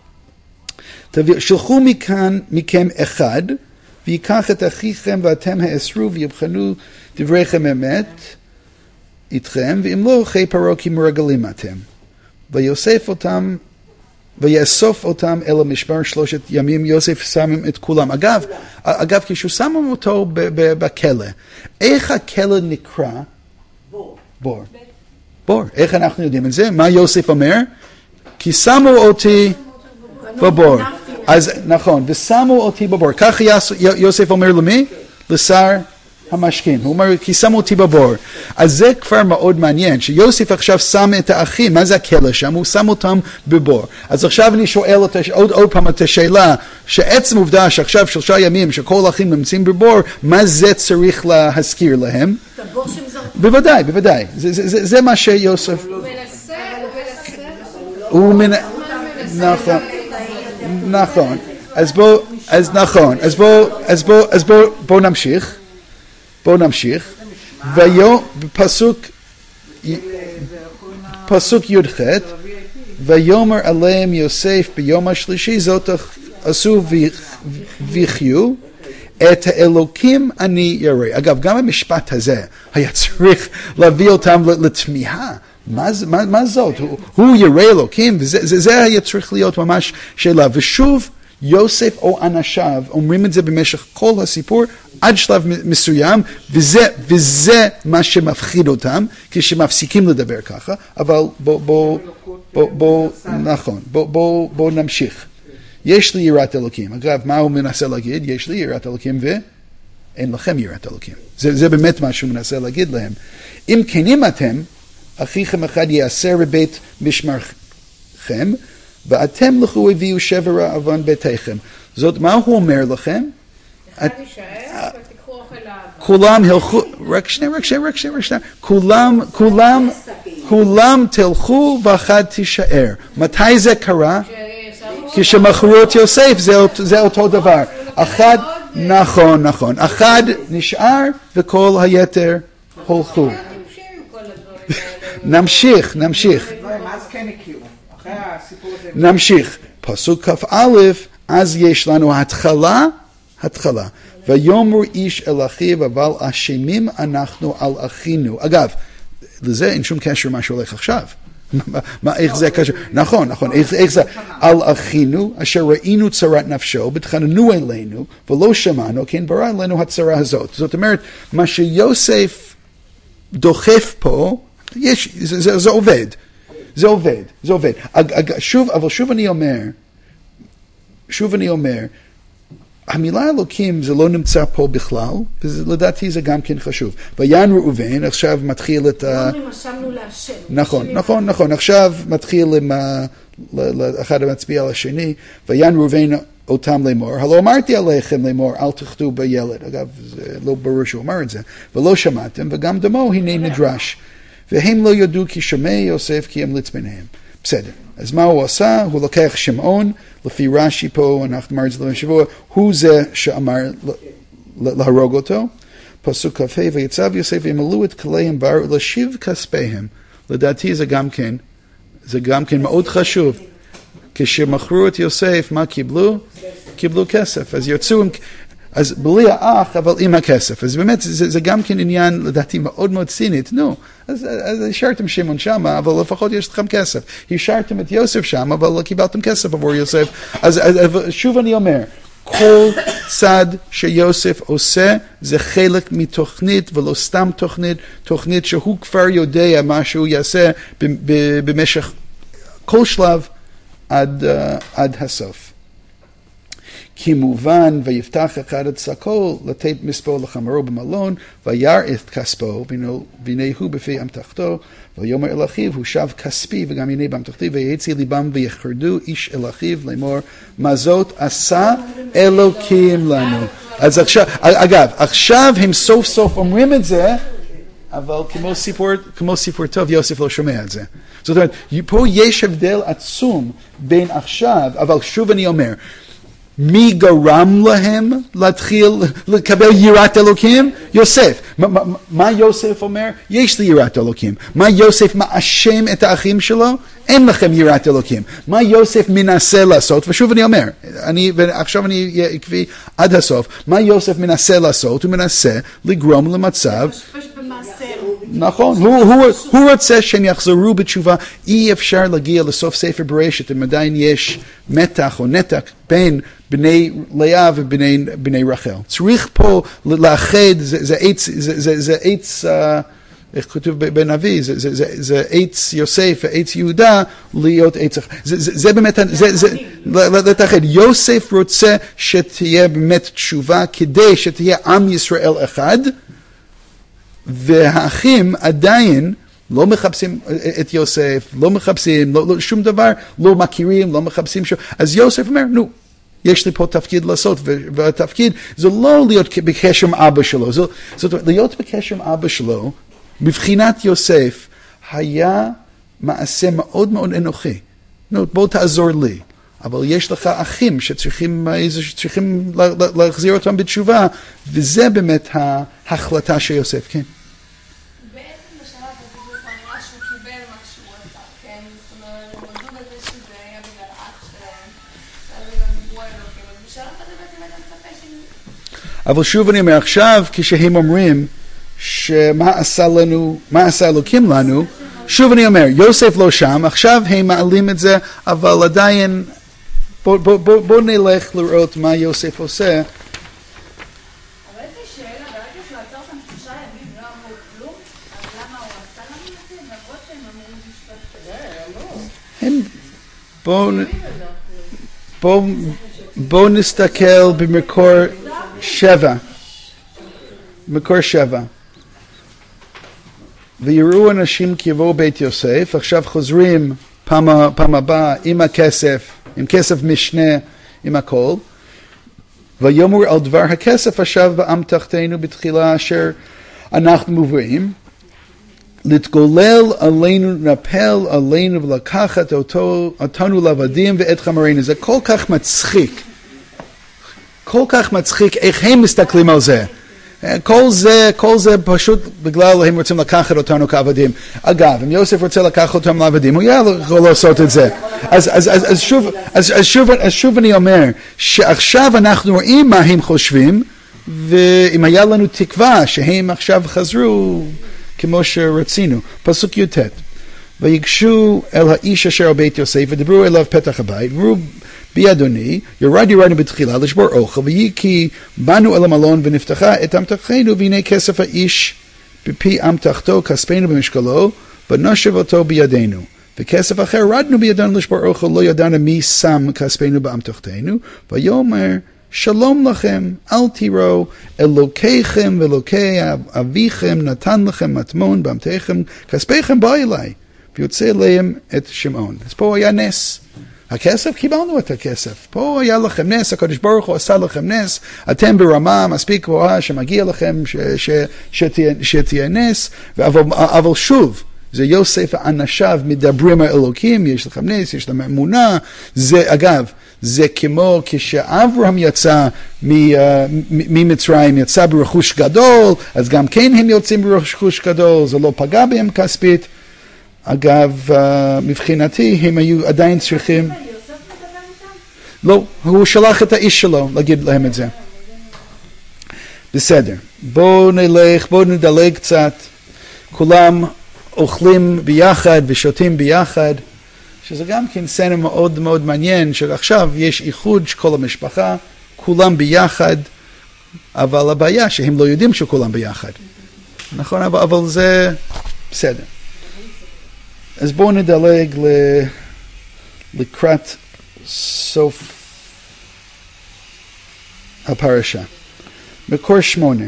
שלחו מכאן, מכם אחד, ויקח את אחיכם ואתם האסרו ויבחנו דבריכם אמת איתכם, ואם לא, חי פרעה כי מרגלים אתם. ויוסף אותם, ויאסוף אותם אל המשמר שלושת ימים, יוסף שמים את כולם. אגב, אגב, כשהוא שמים אותו בכלא, איך הכלא נקרא? בור. בור. בור. איך אנחנו יודעים את זה? מה יוסף אומר? כי שמו אותי בבור. אז נכון, ושמו אותי בבור. כך יוסף אומר למי? לשר המשכין. הוא אומר, כי שמו אותי בבור. אז זה כבר מאוד מעניין, שיוסף עכשיו שם את האחים, מה זה הכלא שם? הוא שם אותם בבור. אז עכשיו אני שואל אותה, עוד, עוד פעם את השאלה, שעצם עובדה שעכשיו שלושה ימים שכל האחים נמצאים בבור, מה זה צריך להזכיר להם? את הבור שהם זרקו. בוודאי, בוודאי. זה, זה, זה, זה מה שיוסף... הוא מנסה, הוא מנסה. נכון. נכון. אז בוא, אז נכון. אז בוא, אז בוא, אז בוא, בוא נמשיך. בוא נמשיך. ויום, פסוק, פסוק י"ח, ויאמר עליהם יוסף ביום השלישי, זאת עשו וחיו, את האלוקים אני ירא. אגב, גם המשפט הזה היה צריך להביא אותם לתמיהה. מה, מה, מה זאת? הוא, הוא ירא אלוקים, וזה זה, זה היה צריך להיות ממש שאלה. ושוב, יוסף או אנשיו אומרים את זה במשך כל הסיפור, עד שלב מסוים, וזה, וזה מה שמפחיד אותם, כשמפסיקים לדבר ככה, אבל בוא, בוא, בוא, בוא, נכון, בוא, בוא, בוא נמשיך. יש לי יראת אלוקים. אגב, מה הוא מנסה להגיד? יש לי יראת אלוקים ואין לכם יראת אלוקים. זה, זה באמת מה שהוא מנסה להגיד להם. אם כנים אתם, אחיכם אחד יעשר בבית משמרכם, ואתם לכו הביאו שבר אבון ביתיכם. זאת, מה הוא אומר לכם? אחד יישאר ותיקחו אוכל לאבא. כולם הלכו, רק שני, רק שני, רק שני, רק שני, כולם, כולם, כולם תלכו ואחד תישאר. מתי זה קרה? כשמכרו את יוסף, זה, זה אותו דבר. אחד, נכון, נכון. אחד נשאר וכל היתר הולכו. נמשיך, נמשיך. אז כן הכירו. אחרי הסיפור הזה. נמשיך. פסוק כ"א, אז יש לנו התחלה, התחלה. ויאמר איש אל אחיו, אבל אשמים אנחנו על אחינו. אגב, לזה אין שום קשר מה שהולך עכשיו. מה, איך זה קשר? נכון, נכון, איך, איך זה? על אחינו, אשר ראינו צרת נפשו, בתחננו אלינו, ולא שמענו, כן ברא אלינו הצרה הזאת. זאת אומרת, מה שיוסף דוחף פה, יש, זה, זה, זה עובד. זה עובד, זה עובד. שוב, אבל שוב אני אומר, שוב אני אומר, המילה אלוקים זה לא נמצא פה בכלל, ולדעתי זה גם כן חשוב. ויען ראובן, עכשיו מתחיל את ה... נכון, נכון, נכון, עכשיו מתחיל עם אחד המצביע על השני, ויען ראובן אותם לאמור, הלא אמרתי עליכם לאמור, אל תחטאו בילד. אגב, זה לא ברור שהוא אמר את זה, ולא שמעתם, וגם דמו הנה נדרש. והם לא ידעו כי שומע יוסף כי המליץ ביניהם. בסדר. אז מה הוא עשה? הוא לקח שמעון, לפי רש"י פה, אנחנו אמר את זה לשבוע, הוא זה שאמר להרוג אותו. פסוק כ"ה, ויצב יוסף וימלאו את כליהם בר ולהשיב כספיהם. לדעתי זה גם כן, זה גם כן מאוד חשוב. כשמכרו את יוסף, מה קיבלו? קיבלו כסף. אז יוצאו עם... אז בלי האח, אבל עם הכסף. אז באמת, זה, זה גם כן עניין, לדעתי, מאוד מאוד צינית. נו, אז, אז השארתם שמעון שם, אבל לפחות יש לכם כסף. השארתם את יוסף שם, אבל קיבלתם כסף עבור יוסף. אז, אז שוב אני אומר, כל צד שיוסף עושה, זה חלק מתוכנית, ולא סתם תוכנית, תוכנית שהוא כבר יודע מה שהוא יעשה במשך כל שלב עד, עד הסוף. כי מובן ויפתח אחד את שקו לתת מספו לחמרו במלון וירא את כספו והנה הוא בפי אמתחתו ויאמר אל אחיו הוא שב כספי וגם הנה באמתחתי ויצא ליבם ויחרדו איש אל אחיו לאמור מה זאת עשה אלוקים לנו. אז עכשיו, אגב, עכשיו הם סוף סוף אומרים את זה, אבל כמו סיפור, כמו סיפור טוב יוסף לא שומע את זה. זאת אומרת, פה יש הבדל עצום בין עכשיו, אבל שוב אני אומר, מי גרם להם להתחיל לקבל יראת אלוקים? יוסף. מה, מה, מה יוסף אומר? יש לי יראת אלוקים. מה יוסף מאשם את האחים שלו? אין לכם יראת אלוקים. מה יוסף מנסה לעשות? ושוב אני אומר, אני, ועכשיו אני אהיה עקבי עד הסוף, מה יוסף מנסה לעשות? הוא מנסה לגרום למצב... נכון, הוא, הוא, הוא רוצה שהם יחזרו בתשובה. אי אפשר להגיע לסוף ספר בראשית אם עדיין יש מתח או נתק בין בני לאה ובני בני רחל. צריך פה לאחד, זה, זה עץ, זה, זה, זה עץ, איך כתוב בנביא, זה, זה, זה, זה עץ יוסף ועץ יהודה להיות עץ, זה, זה, זה באמת, זה, זה, לתאחד. יוסף רוצה שתהיה באמת תשובה כדי שתהיה עם ישראל אחד, והאחים עדיין לא מחפשים את יוסף, לא מחפשים, לא, לא, שום דבר, לא מכירים, לא מחפשים שום. אז יוסף אומר, נו, יש לי פה תפקיד לעשות, והתפקיד זה לא להיות בקשר עם אבא שלו, זאת, זאת אומרת, להיות בקשר עם אבא שלו, מבחינת יוסף, היה מעשה מאוד מאוד אנוכי. נו, בוא תעזור לי. אבל יש לך אחים שצריכים, שצריכים להחזיר אותם בתשובה, וזה באמת ההחלטה של יוסף, כן. בעצם בשלב הזה הוא נראה שהוא קיבל מה שהוא רצה, כן? זאת אומרת, הוא מדוד את זה שזה היה בגלל אח שלהם, שזה גם דיברו אלוקים, אז בשלב הזה בעצם אתה מצפה של... אבל שוב אני אומר, עכשיו כשהם אומרים שמה עשה לנו, מה עשה אלוקים לנו, שוב אני אומר, יוסף לא שם, עכשיו הם מעלים את זה, אבל עדיין... בוא, בוא, בוא, בוא נלך לראות מה יוסף עושה. אבל איזה הם, בואו בוא, בוא נסתכל במקור שבע. מקור שבע. ויראו אנשים כי יבואו בית יוסף, עכשיו חוזרים פעם, פעם הבאה עם הכסף, עם כסף משנה, עם הכל, ויאמרו על דבר הכסף עכשיו בעם תחתינו בתחילה אשר אנחנו מובאים, להתגולל עלינו, נפל עלינו ולקחת אותו, אותנו לעבדים ואת חמרינו. זה כל כך מצחיק, כל כך מצחיק איך הם מסתכלים על זה. כל זה, כל זה פשוט בגלל הם רוצים לקחת אותנו כעבדים. אגב, אם יוסף רוצה לקחת אותם לעבדים, הוא יכול לעשות את זה. אז, אז, אז, אז, שוב, אז, אז, שוב, אז שוב אני אומר, שעכשיו אנחנו רואים מה הם חושבים, ואם היה לנו תקווה שהם עכשיו חזרו כמו שרצינו. פסוק י"ט. ויגשו אל האיש אשר על בית יוסף ודברו אליו פתח הבית, וראו בי אדוני, ירד ירדנו בתחילה לשבור אוכל, ויהי כי באנו אל המלון ונפתחה את אמתחנו, והנה כסף האיש בפי אמתחתו, כספנו במשקלו, ונשב אותו בידינו. וכסף אחר רדנו בידינו לשבור אוכל, לא ידענו מי שם כספנו באמתחתנו, ויאמר שלום לכם, אל תיראו, אלוקיכם ואלוקי אביכם נתן לכם מטמון באמתיכם, כספיכם בא אליי, ויוצא אליהם את שמעון. אז פה היה נס. הכסף, קיבלנו את הכסף. פה היה לכם נס, הקדוש ברוך הוא עשה לכם נס, אתם ברמה מספיק גבוהה שמגיע לכם ש, ש, שתהיה, שתהיה נס, אבל, אבל שוב, זה יוסף ואנשיו מדברים על אלוקים, יש לכם נס, יש לכם אמונה, זה אגב, זה כמו כשאברהם יצא ממצרים, יצא ברכוש גדול, אז גם כן הם יוצאים ברכוש גדול, זה לא פגע בהם כספית. אגב, מבחינתי הם היו עדיין צריכים... לא, הוא שלח את האיש שלו להגיד להם את זה. בסדר, בואו נלך, בואו נדלג קצת. כולם אוכלים ביחד ושותים ביחד, שזה גם כן סצנה מאוד מאוד מעניין, שעכשיו יש איחוד של כל המשפחה, כולם ביחד, אבל הבעיה שהם לא יודעים שכולם ביחד. נכון, אבל, אבל זה בסדר. אז בואו נדלג ל... לקראת סוף הפרשה. מקור שמונה.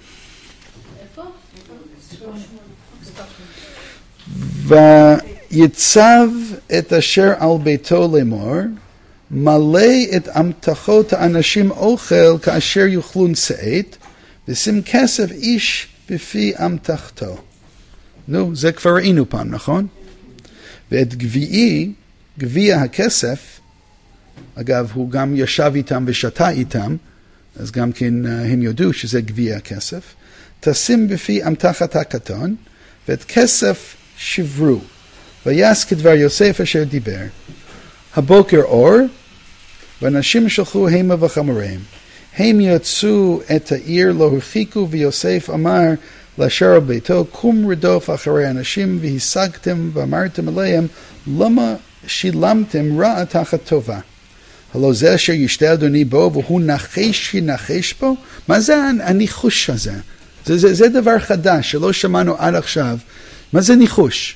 ויצב את אשר על ביתו לאמור, מלא את אמתחות האנשים אוכל כאשר יאכלון שאת, ושים כסף איש בפי אמתחתו. נו, זה כבר ראינו פעם, נכון? ואת גביעי, גביע הכסף, אגב, הוא גם ישב איתם ושתה איתם, אז גם כן הם יודעו שזה גביע הכסף, תשים בפי אמתחת הקטון, ואת כסף שברו, ויעש כדבר יוסף אשר דיבר. הבוקר אור, ואנשים שלחו המה וחמוריהם. הם יצאו את העיר, לא הרחיקו, ויוסף אמר לאשר על ביתו, קום רדוף אחרי אנשים, והשגתם ואמרתם עליהם, למה שילמתם רע תחת טובה? הלא זה אשר ישתה אדוני בו, והוא נחש שנחש בו? מה זה הניחוש הזה? זה, זה, זה דבר חדש שלא שמענו עד עכשיו. מה זה ניחוש?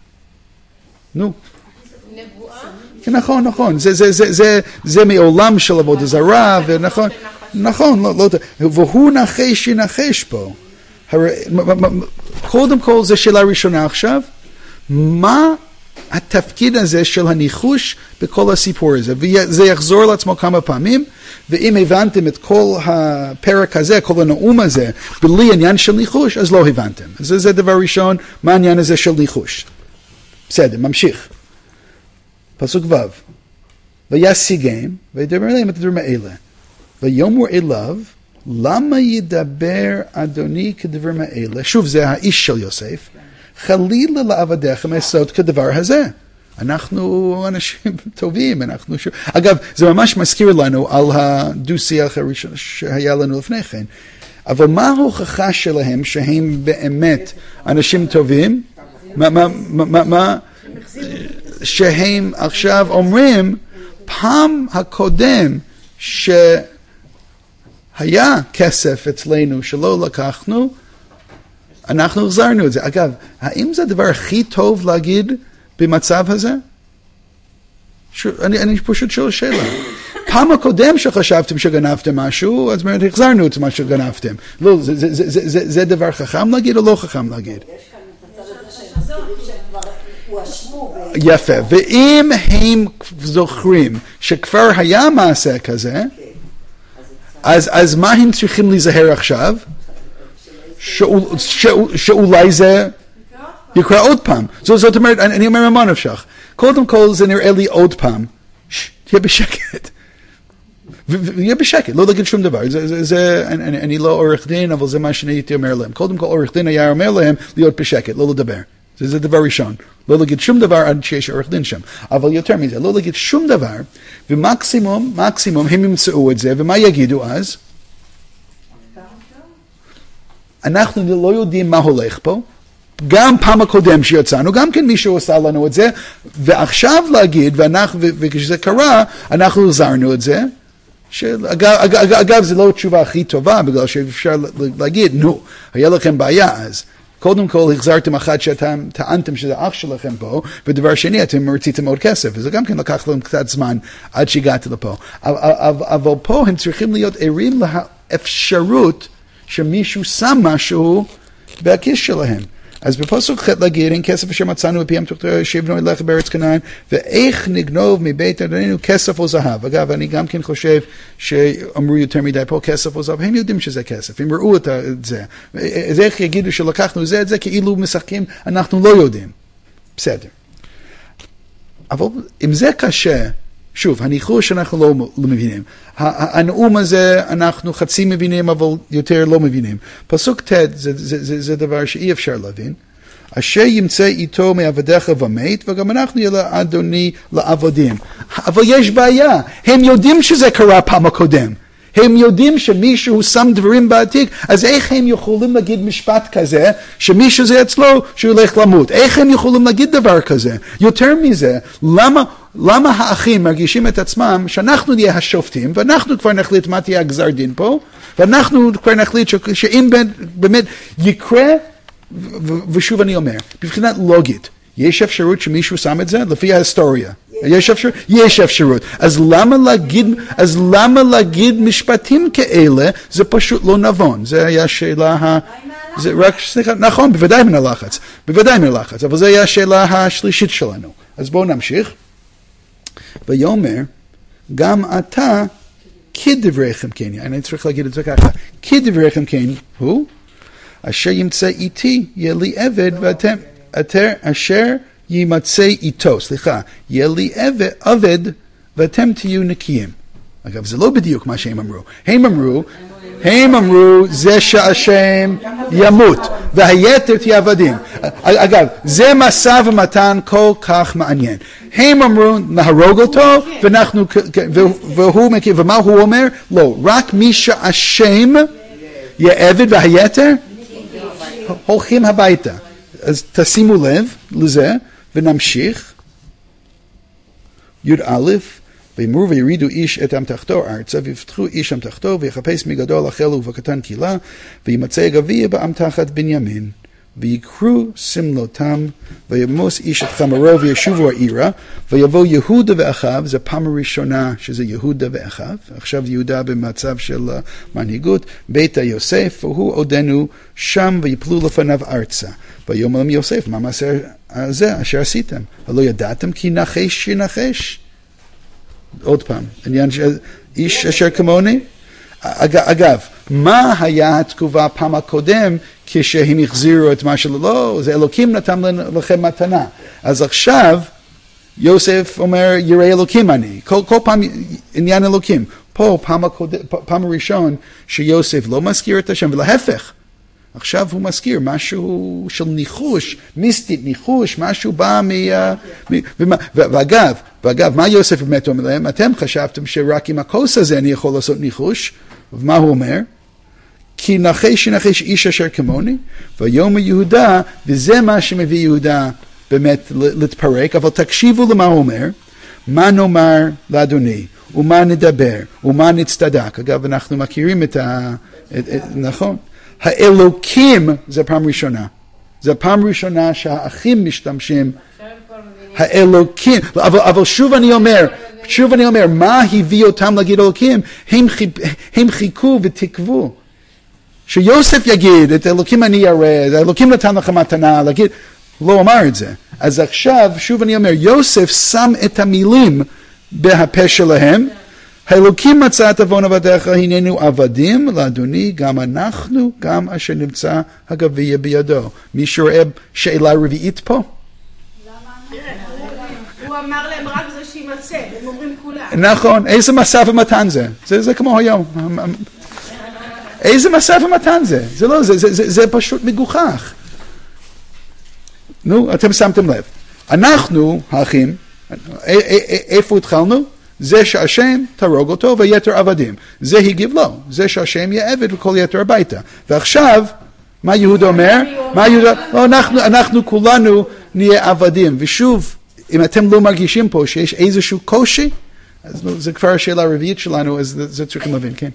נו. נבואה? כן, נכון, נכון. זה, זה, זה, זה, זה מעולם של עבודה זרה, ונכון, נכון, לא, לא, והוא נחש שנחש בו. הרי, קודם כל, זו שאלה ראשונה עכשיו. מה התפקיד הזה של הניחוש בכל הסיפור הזה? וזה יחזור לעצמו כמה פעמים, ואם הבנתם את כל הפרק הזה, כל הנאום הזה, בלי עניין של ניחוש, אז לא הבנתם. אז זה דבר ראשון, מה העניין הזה של ניחוש? בסדר, ממשיך. פסוק ו' וישיגם, וידבר אליהם את הדברים האלה. ויאמרו אליו, למה ידבר אדוני כדברים האלה? שוב, זה האיש של יוסף. חלילה לעבדיך מעשות כדבר הזה. אנחנו אנשים טובים, אנחנו ש... אגב, זה ממש מזכיר לנו על הדו-שיח הראשון שהיה לנו לפני כן. אבל מה ההוכחה שלהם שהם באמת אנשים טובים? מה, מה, מה, מה? שהם עכשיו אומרים, פעם הקודם שהיה כסף אצלנו שלא לקחנו, אנחנו החזרנו את זה. אגב, האם זה הדבר הכי טוב להגיד במצב הזה? אני, אני פשוט שואל שאלה. פעם הקודם שחשבתם שגנבתם משהו, אז אומרת, החזרנו את מה שגנבתם. לא, זה, זה, זה, זה, זה, זה דבר חכם להגיד או לא חכם להגיד? יפה, ואם הם זוכרים שכבר היה מעשה כזה, אז, אז מה הם צריכים להיזהר עכשיו? שאול, שאול, שאולי זה יקרה עוד פעם. זאת, זאת אומרת, אני, אני אומר מה נפשך. קודם כל זה נראה לי עוד פעם. ש, תהיה בשקט. ויהיה בשקט, לא להגיד שום דבר. זה, זה, זה, אני, אני לא עורך דין, אבל זה מה שאני הייתי אומר להם. קודם כל עורך דין היה אומר להם להיות בשקט, לא לדבר. זה, זה דבר ראשון. לא להגיד שום דבר עד שיש עורך דין שם. אבל יותר מזה, לא להגיד שום דבר, ומקסימום, מקסימום הם ימצאו את זה, ומה יגידו אז? אנחנו לא יודעים מה הולך פה. גם פעם הקודם שיצאנו, גם כן מישהו עשה לנו את זה, ועכשיו להגיד, ואנחנו, וכשזה קרה, אנחנו עזרנו את זה, שאגב, אגב, אגב, זה לא התשובה הכי טובה, בגלל שאפשר להגיד, נו, היה לכם בעיה אז. קודם כל, החזרתם אחד שאתם טענתם שזה אח שלכם פה, ודבר שני, אתם רציתם עוד כסף, וזה גם כן לקח להם קצת זמן עד שהגעתי לפה. אבל, אבל פה הם צריכים להיות ערים לאפשרות שמישהו שם משהו בכיס שלהם. אז בפסוק ח' להגיד, אין כסף אשר מצאנו בפיהם תוכתו שיבנו אליך בארץ כנען, ואיך נגנוב מבית אדוננו כסף או זהב. אגב, אני גם כן חושב שאמרו יותר מדי פה כסף או זהב, הם יודעים שזה כסף, הם ראו את זה. אז איך יגידו שלקחנו זה את זה, כאילו משחקים, אנחנו לא יודעים. בסדר. אבל אם זה קשה, שוב, הניחוש אנחנו לא, לא מבינים. הנאום הזה אנחנו חצי מבינים, אבל יותר לא מבינים. פסוק ת' זה, זה, זה, זה דבר שאי אפשר להבין. אשר ימצא איתו מעבדיך ומת, וגם אנחנו יהיה אדוני לעבדים. אבל יש בעיה. הם יודעים שזה קרה פעם הקודם. הם יודעים שמישהו שם דברים בעתיק, אז איך הם יכולים להגיד משפט כזה, שמישהו זה אצלו, שהוא הולך למות? איך הם יכולים להגיד דבר כזה? יותר מזה, למה, למה האחים מרגישים את עצמם, שאנחנו נהיה השופטים, ואנחנו כבר נחליט מה תהיה הגזר דין פה, ואנחנו כבר נחליט ש, שאם באמת יקרה, ו, ושוב אני אומר, בבחינת לוגית, יש אפשרות שמישהו שם את זה? לפי ההיסטוריה. יש אפשרות? יש אפשרות. אז למה להגיד, אז למה להגיד משפטים כאלה? זה פשוט לא נבון. זה היה שאלה ה... זה רק, סליחה, נכון, בוודאי מן הלחץ. בוודאי מן הלחץ. אבל זה היה השאלה השלישית שלנו. אז בואו נמשיך. ויאמר, גם אתה כדבריכם כן. אני צריך להגיד את זה ככה. כדבריכם כן הוא, אשר ימצא איתי יהיה לי עבד ואתם... אתר אשר יימצא איתו, סליחה, יהיה לי עבד ואתם תהיו נקיים. אגב, זה לא בדיוק מה שהם אמרו. הם אמרו, הם אמרו, זה שהשם ימות, והיתר תהיה עבדים. אגב, זה מסע ומתן כל כך מעניין. הם אמרו, נהרוג אותו, ואנחנו, והוא מכיר, ומה הוא אומר? לא, רק מי שהשם יהיה עבד והיתר, הולכים הביתה. אז תשימו לב לזה, ונמשיך. י' א', ויאמרו וירידו איש את אמתחתו ארצה, ויפתחו איש אמתחתו, ויחפש מגדול החל ובקטן קהילה, וימצא גביע באמתחת בנימין. ויקחו סמלותם, וימוס איש את חמרו, וישובו העירה, ויבוא יהודה ואחיו, זו פעם הראשונה שזה יהודה ואחיו, עכשיו יהודה במצב של מנהיגות, בית יוסף, והוא עודנו שם, ויפלו לפניו ארצה. ויאמר להם יוסף, מה מעשה הזה אשר עשיתם? הלא ידעתם כי נחש ינחש? עוד פעם, עניין של איש אשר כמוני? אגב, מה היה התגובה פעם הקודם כשהם החזירו את מה שלו? לא, זה אלוקים נתן לכם מתנה. אז עכשיו יוסף אומר, ירא אלוקים אני. כל, כל פעם עניין אלוקים. פה פעם, הקודם, פעם הראשון שיוסף לא מזכיר את השם, ולהפך. עכשיו הוא מזכיר משהו של ניחוש, מיסטית ניחוש, משהו בא מ... ואגב, ואגב, מה יוסף באמת אומר להם? אתם חשבתם שרק עם הכוס הזה אני יכול לעשות ניחוש, ומה הוא אומר? כי נחש ינחש איש אשר כמוני, ויאמר יהודה, וזה מה שמביא יהודה באמת להתפרק, אבל תקשיבו למה הוא אומר, מה נאמר לאדוני, ומה נדבר, ומה נצטדק. אגב, אנחנו מכירים את ה... את, את, נכון? האלוקים זה פעם ראשונה. זה פעם ראשונה שהאחים משתמשים. האלוקים, אבל, אבל שוב אני אומר, שוב אני אומר, מה הביא אותם להגיד אלוקים? הם, הם חיכו ותקוו. שיוסף יגיד, את אלוקים אני ירד, אלוקים נתן לך מתנה, להגיד, לא אמר את זה. אז עכשיו, שוב אני אומר, יוסף שם את המילים בהפה שלהם, האלוקים מצא את עוון עבדיך, הננו עבדים לאדוני, גם אנחנו, גם אשר נמצא הגביע בידו. מישהו רואה שאלה רביעית פה? הוא אמר להם רק זה שימצא, הם אומרים כולם. נכון, איזה משא ומתן זה? זה, זה כמו היום. איזה משא ומתן זה? זה לא, זה, זה, זה, זה פשוט מגוחך. נו, אתם שמתם לב. אנחנו, האחים, איפה התחלנו? זה שהשם תרוג אותו ויתר עבדים. זה הגיב לו. זה שהשם יהיה עבד וכל יתר הביתה. ועכשיו, מה יהודה אומר? מה יהודה? לא, אנחנו, אנחנו כולנו נהיה עבדים. ושוב, אם אתם לא מרגישים פה שיש איזשהו קושי, אז זה כבר השאלה הרביעית שלנו, אז זה צריכים להבין, כן.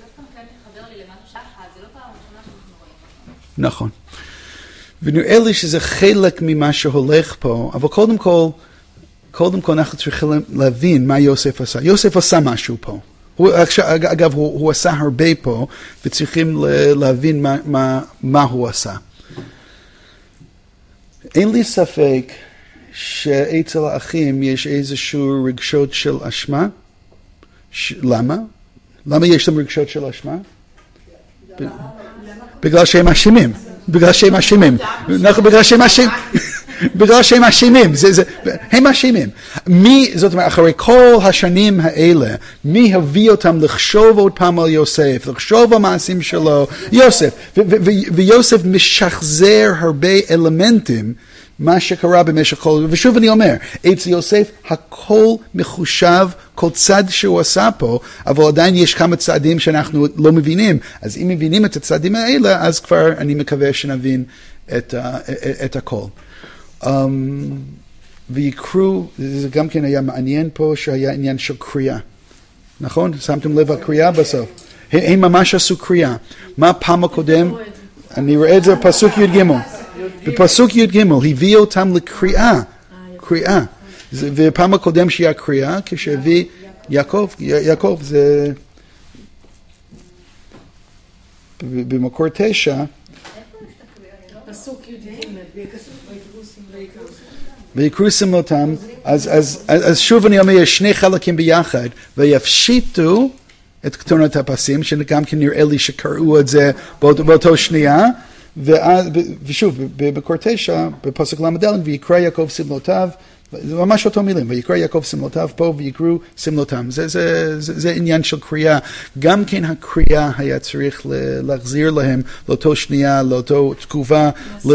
נכון. ונראה לי שזה חלק ממה שהולך פה, אבל קודם כל, קודם כל אנחנו צריכים להבין מה יוסף עשה. יוסף עשה משהו פה. הוא, אגב, הוא, הוא עשה הרבה פה, וצריכים להבין מה, מה, מה הוא עשה. אין לי ספק שאצל האחים יש איזשהו רגשות של אשמה. ש... למה? למה יש להם רגשות של אשמה? בגלל שהם אשמים. בגלל שהם אשמים. בגלל שהם אשמים. בגלל שהם אשמים. זה, זה, הם אשמים. מי, זאת אומרת, אחרי כל השנים האלה, מי הביא אותם לחשוב עוד פעם על יוסף, לחשוב על מעשים שלו? יוסף. ו- ו- ו- ויוסף משחזר הרבה אלמנטים מה שקרה במשך כל, ושוב אני אומר, אצל יוסף הכל מחושב, כל צד שהוא עשה פה, אבל עדיין יש כמה צעדים שאנחנו לא מבינים. אז אם מבינים את הצעדים האלה, אז כבר אני מקווה שנבין את, את הכל. Um, ויקרו, זה גם כן היה מעניין פה, שהיה עניין של קריאה. נכון? שמתם לב על קריאה בסוף. הם ממש עשו קריאה. מה פעם הקודם? אני רואה את זה בפסוק י' ג' בפסוק י' ג' הביא אותם לקריאה, קריאה. ופעם הקודם שהיה קריאה, כשהביא יעקב, יעקב זה במקור תשע, פסוק י' ג' ויקרו סמלותם, אז, אז, אז שוב אני אומר, יש שני חלקים ביחד, ויפשיטו את כתונת הפסים, שגם כן נראה לי שקראו את זה באותו, באותו שנייה, ואז, ושוב, בקור תשע, בפסוק למד, ויקרא יעקב סמלותיו, זה ממש אותו מילים, ויקרא יעקב סמלותיו פה, ויקרו סמלותם. זה, זה, זה, זה עניין של קריאה. גם כן הקריאה היה צריך להחזיר להם לאותו שנייה, לאותו תגובה.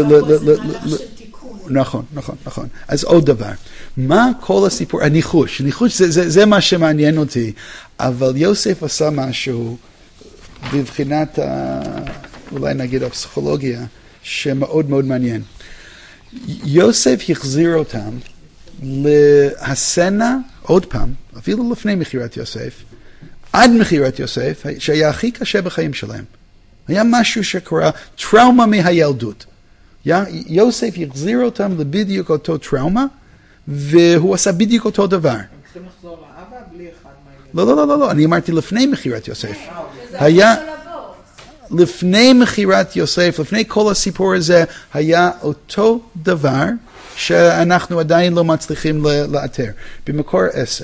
נכון, נכון, נכון. אז עוד דבר. מה כל הסיפור? הניחוש. הניחוש זה, זה, זה מה שמעניין אותי. אבל יוסף עשה משהו בבחינת, אולי נגיד הפסיכולוגיה, שמאוד מאוד מעניין. יוסף החזיר אותם להסצנה, עוד פעם, אפילו לפני מכירת יוסף, עד מכירת יוסף, שהיה הכי קשה בחיים שלהם. היה משהו שקרה, טראומה מהילדות. יוסף החזיר אותם לבדיוק אותו טראומה, והוא עשה בדיוק אותו דבר. הם צריכים לחזור לאבא בלי אחד מהילדים. לא, לא, לא, לא, אני אמרתי לפני מכירת יוסף. היה, לפני מכירת יוסף, לפני כל הסיפור הזה, היה אותו דבר שאנחנו עדיין לא מצליחים לאתר. במקור עשר.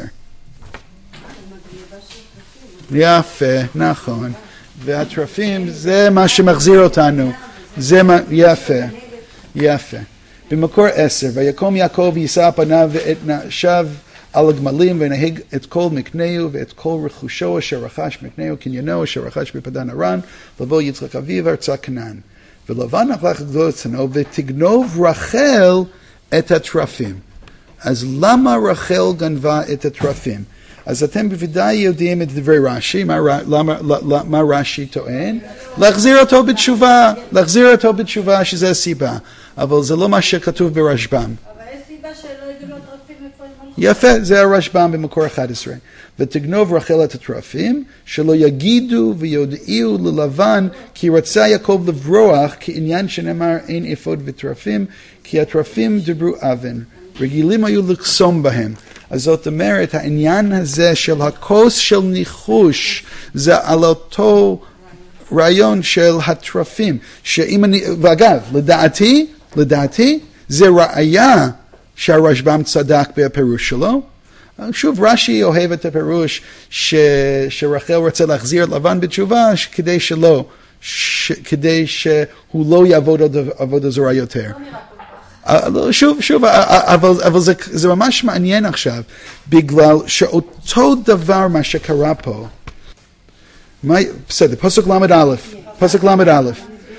יפה, נכון. והטרפים, זה מה שמחזיר אותנו. זה מה, יפה, יפה. במקור עשר, ויקום יעקב יישא פניו ואת נשיו על הגמלים ונהג את כל מקנהו ואת כל רכושו אשר רכש מקנהו קניינו אשר רכש בפדן ארן לבוא יצחק אביו ארצה כנען. ולבן הלך לגדול את צאנו ותגנוב רחל את הטרפים. אז למה רחל גנבה את הטרפים? אז אתם בוודאי יודעים את דברי רש"י, מה, למה, מה רש"י טוען? להחזיר אותו בתשובה, להחזיר אותו בתשובה שזה הסיבה. אבל זה לא מה שכתוב ברשב"ם. אבל יש סיבה שלא ידעו לו טרפים איפה הם הלכו. יפה, זה הרשב"ם במקור אחד עשרה. ותגנוב רחל את הטרפים, שלא יגידו ויודעו ללבן, כי רצה יעקב לברוח, כעניין שנאמר אין אפוד וטרפים, כי הטרפים דברו אבן. רגילים היו לקסום בהם. אז זאת אומרת, העניין הזה של הכוס של ניחוש, זה על אותו רעיון של הטרפים, שאם אני, ואגב, לדעתי, לדעתי, זה ראיה שהרשב"ם צדק בפירוש שלו. שוב, רש"י אוהב את הפירוש ש, שרחל רוצה להחזיר את לבן בתשובה, כדי שלא, ש, כדי שהוא לא יעבוד עבודה זרה יותר. שוב, שוב, אבל, אבל זה, זה ממש מעניין עכשיו, בגלל שאותו דבר מה שקרה פה, מה, בסדר, פסוק למד א', פסוק למד א',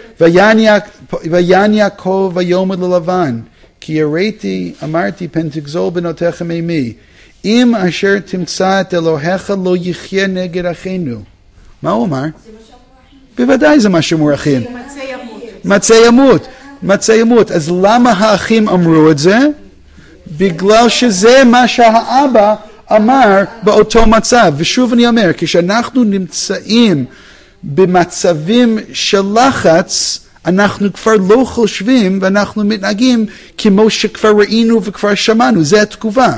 ויען יעקב ויאמר ללבן, כי הראיתי, אמרתי, פן תגזול בנותיך מימי, אם אשר תמצא את אלוהיך לא יחיה נגד אחינו. מה הוא אמר? בוודאי זה מה שאמרו אחים. מצא ימות. מצא ימות. אז למה האחים אמרו את זה? בגלל שזה מה שהאבא אמר באותו מצב. ושוב אני אומר, כשאנחנו נמצאים במצבים של לחץ, אנחנו כבר לא חושבים ואנחנו מתנהגים כמו שכבר ראינו וכבר שמענו. זה התגובה.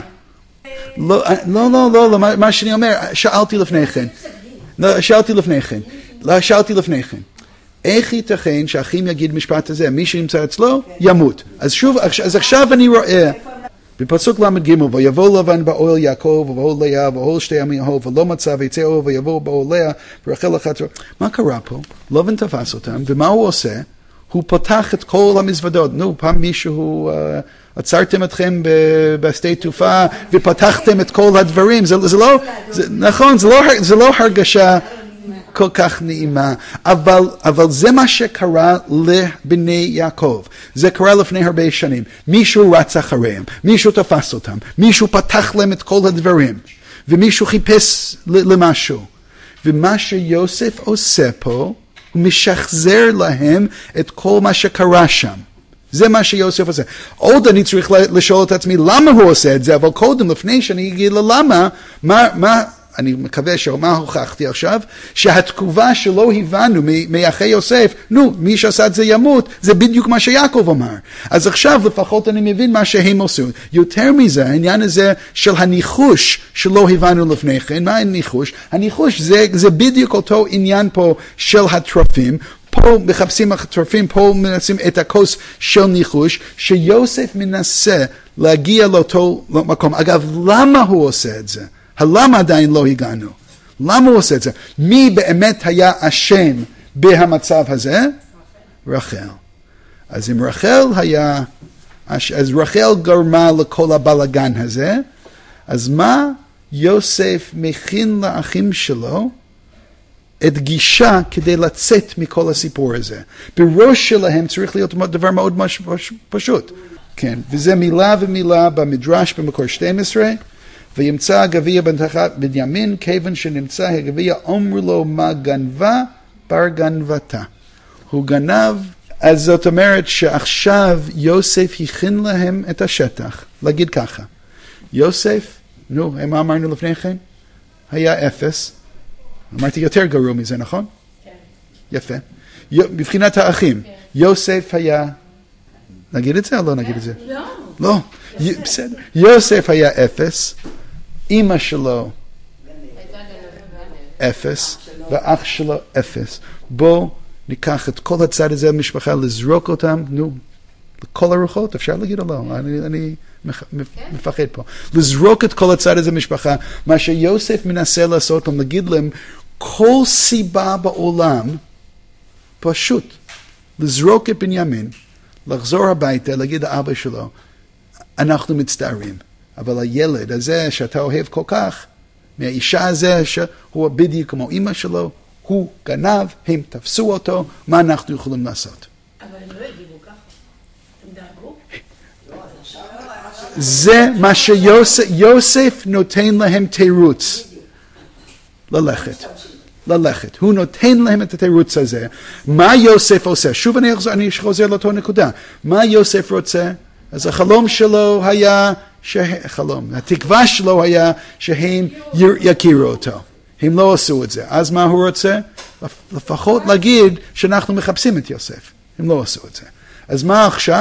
לא, לא, לא, לא, מה שאני אומר, שאלתי לפני כן. לא, שאלתי לפני כן. לא, שאלתי לפני כן. איך ייתכן שהאחים יגיד משפט הזה? מי שנמצא אצלו, ימות. אז שוב, אז עכשיו אני רואה, בפסוק למד ג' ויבוא לבן באוהל יעקב, ובאוהל לאה, ובאוהל שתי עמי אהוב, ולא מצא ויצא אוהל, ויבוא באוהל לאה, ורחל אחת. מה קרה פה? לבן תפס אותם, ומה הוא עושה? הוא פותח את כל המזוודות. נו, פעם מישהו... עצרתם אתכם בשדה תעופה ופתחתם את כל הדברים. זה, זה לא, זה, נכון, זה לא, זה לא הרגשה כל כך נעימה, אבל, אבל זה מה שקרה לבני יעקב. זה קרה לפני הרבה שנים. מישהו רץ אחריהם, מישהו תפס אותם, מישהו פתח להם את כל הדברים, ומישהו חיפש למשהו. ומה שיוסף עושה פה, הוא משחזר להם את כל מה שקרה שם. זה מה שיוסף עושה. עוד אני צריך לשאול את עצמי למה הוא עושה את זה, אבל קודם, לפני שאני אגיד לו למה, מה, מה, אני מקווה שמה הוכחתי עכשיו, שהתגובה שלא הבנו מאחי יוסף, נו, מי שעשה את זה ימות, זה בדיוק מה שיעקב אמר. אז עכשיו לפחות אני מבין מה שהם עשו. יותר מזה, העניין הזה של הניחוש שלא הבנו לפני כן, מה הניחוש? הניחוש זה, זה בדיוק אותו עניין פה של הטרפים, פה מחפשים הטרפים, פה מנסים את הכוס של ניחוש, שיוסף מנסה להגיע לאותו מקום. אגב, למה הוא עושה את זה? הלמה עדיין לא הגענו? למה הוא עושה את זה? מי באמת היה אשם בהמצב הזה? רחל. אז אם רחל היה, אז רחל גרמה לכל הבלגן הזה, אז מה יוסף מכין לאחים שלו? את גישה כדי לצאת מכל הסיפור הזה. בראש שלהם צריך להיות דבר מאוד פשוט. כן, וזה מילה ומילה במדרש במקור שתים עשרה, וימצא הגביע בנימין, כיוון שנמצא הגביע, אומרו לו מה גנבה, בר גנבתה. הוא גנב, אז זאת אומרת שעכשיו יוסף הכין להם את השטח. להגיד ככה, יוסף, נו, מה אמרנו לפני כן? היה אפס. אמרתי יותר גרוע מזה, נכון? כן. יפה. בבחינת האחים, יוסף היה, נגיד את זה או לא נגיד את זה? לא. לא. בסדר. יוסף היה אפס, אמא שלו אפס, ואח שלו אפס. בוא ניקח את כל הצד הזה במשפחה, לזרוק אותם, נו, לכל הרוחות, אפשר להגיד או לא? אני, אני מפחד פה. לזרוק את כל הצד הזה במשפחה, מה שיוסף מנסה לעשות, הוא מגיד להם, כל סיבה בעולם, פשוט, לזרוק את בנימין, לחזור הביתה, להגיד לאבא שלו, אנחנו מצטערים, אבל הילד הזה שאתה אוהב כל כך, מהאישה הזה שהוא בדיוק כמו אמא שלו, הוא גנב, הם תפסו אותו, מה אנחנו יכולים לעשות? אבל הם לא הגיבו ככה, הם דאגו? זה מה שיוסף נותן להם תירוץ, ללכת. ללכת. הוא נותן להם את התירוץ הזה. מה יוסף עושה? שוב אני, אני חוזר לאותו נקודה. מה יוסף רוצה? אז החלום שלו היה, שה... חלום, התקווה שלו היה שהם יכירו אותו. הם לא עשו את זה. אז מה הוא רוצה? לפחות להגיד שאנחנו מחפשים את יוסף. הם לא עשו את זה. אז מה עכשיו?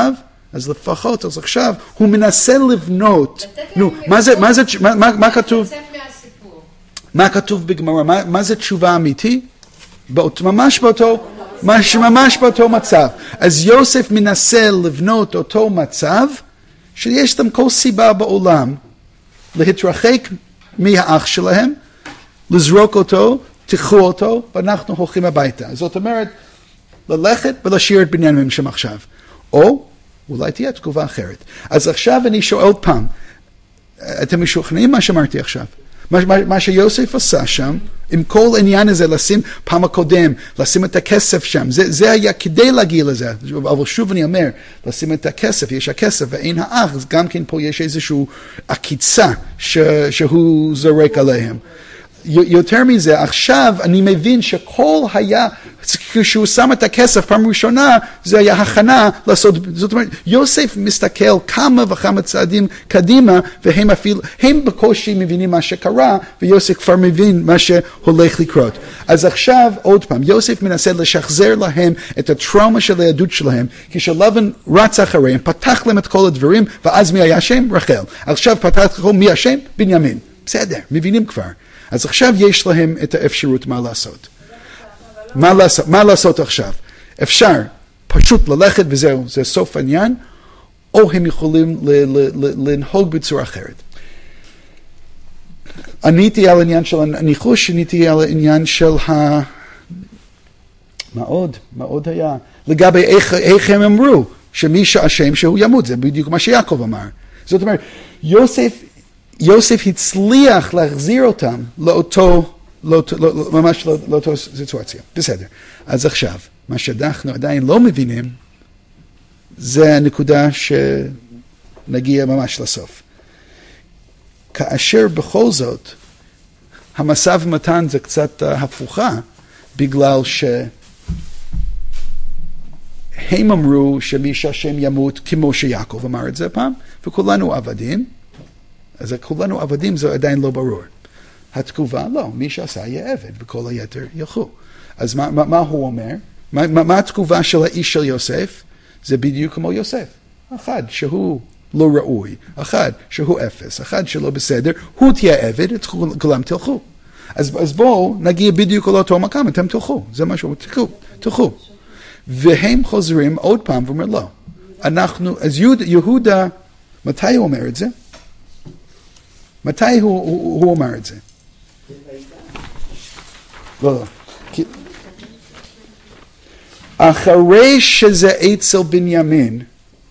אז לפחות, אז עכשיו הוא מנסה לבנות, נו, מה זה, מה זה, מה, מה, מה כתוב? מה כתוב בגמרא? מה, מה זה תשובה אמיתי? באות, ממש באותו, ממש, ממש באותו מצב. אז יוסף מנסה לבנות אותו מצב, שיש להם כל סיבה בעולם להתרחק מהאח שלהם, לזרוק אותו, תיקחו אותו, ואנחנו הולכים הביתה. זאת אומרת, ללכת ולהשאיר את בנימין שם עכשיו. או, אולי תהיה תגובה אחרת. אז עכשיו אני שואל פעם, אתם משוכנעים מה שאמרתי עכשיו? מה, מה, מה שיוסף עשה שם, עם כל העניין הזה, לשים פעם הקודם, לשים את הכסף שם, זה, זה היה כדי להגיע לזה, אבל שוב אני אומר, לשים את הכסף, יש הכסף ואין האח, אז גם כן פה יש איזושהי עקיצה ש, שהוא זורק עליהם. יותר מזה, עכשיו אני מבין שכל היה, כשהוא שם את הכסף פעם ראשונה, זה היה הכנה לעשות, זאת אומרת, יוסף מסתכל כמה וכמה צעדים קדימה, והם אפילו, הם בקושי מבינים מה שקרה, ויוסף כבר מבין מה שהולך לקרות. אז עכשיו, עוד פעם, יוסף מנסה לשחזר להם את הטראומה של היהדות שלהם, כשלבן רץ אחריהם, פתח להם את כל הדברים, ואז מי היה שם? רחל. עכשיו פתח להם מי השם? בנימין. בסדר, מבינים כבר. אז עכשיו יש להם את האפשרות מה לעשות. מה לעשות, מה לעשות עכשיו? אפשר פשוט ללכת וזהו, זה סוף העניין, או הם יכולים ל- ל- ל- לנהוג בצורה אחרת. עניתי על העניין של הניחוש, עניתי על העניין של ה... מה עוד? מה עוד היה? לגבי איך, איך הם אמרו שמי שאשם שהוא ימות, זה בדיוק מה שיעקב אמר. זאת אומרת, יוסף... יוסף הצליח להחזיר אותם לאותו, לאותו, לא, ממש לא, לאותו סיטואציה. בסדר. אז עכשיו, מה שאנחנו עדיין לא מבינים, זה הנקודה שנגיע ממש לסוף. כאשר בכל זאת, המשא ומתן זה קצת הפוכה, בגלל שהם אמרו שמי שהשם ימות כמו שיעקב אמר את זה פעם, וכולנו עבדים, אז כולנו עבדים, זה עדיין לא ברור. התגובה, לא, מי שעשה יהיה עבד, וכל היתר ילכו. אז מה, מה, מה הוא אומר? מה, מה התגובה של האיש של יוסף? זה בדיוק כמו יוסף. אחד שהוא לא ראוי, אחד שהוא אפס, אחד שלא בסדר, הוא תהיה עבד, את כולם תלכו. אז, אז בואו נגיע בדיוק לאותו מקום, אתם תלכו. זה משהו, תלכו, תלכו. והם חוזרים עוד פעם ואומר, לא. אנחנו, אז יהודה, יהודה, מתי הוא אומר את זה? מתי הוא, הוא, הוא אומר את זה? לא, לא. אחרי שזה אצל בנימין,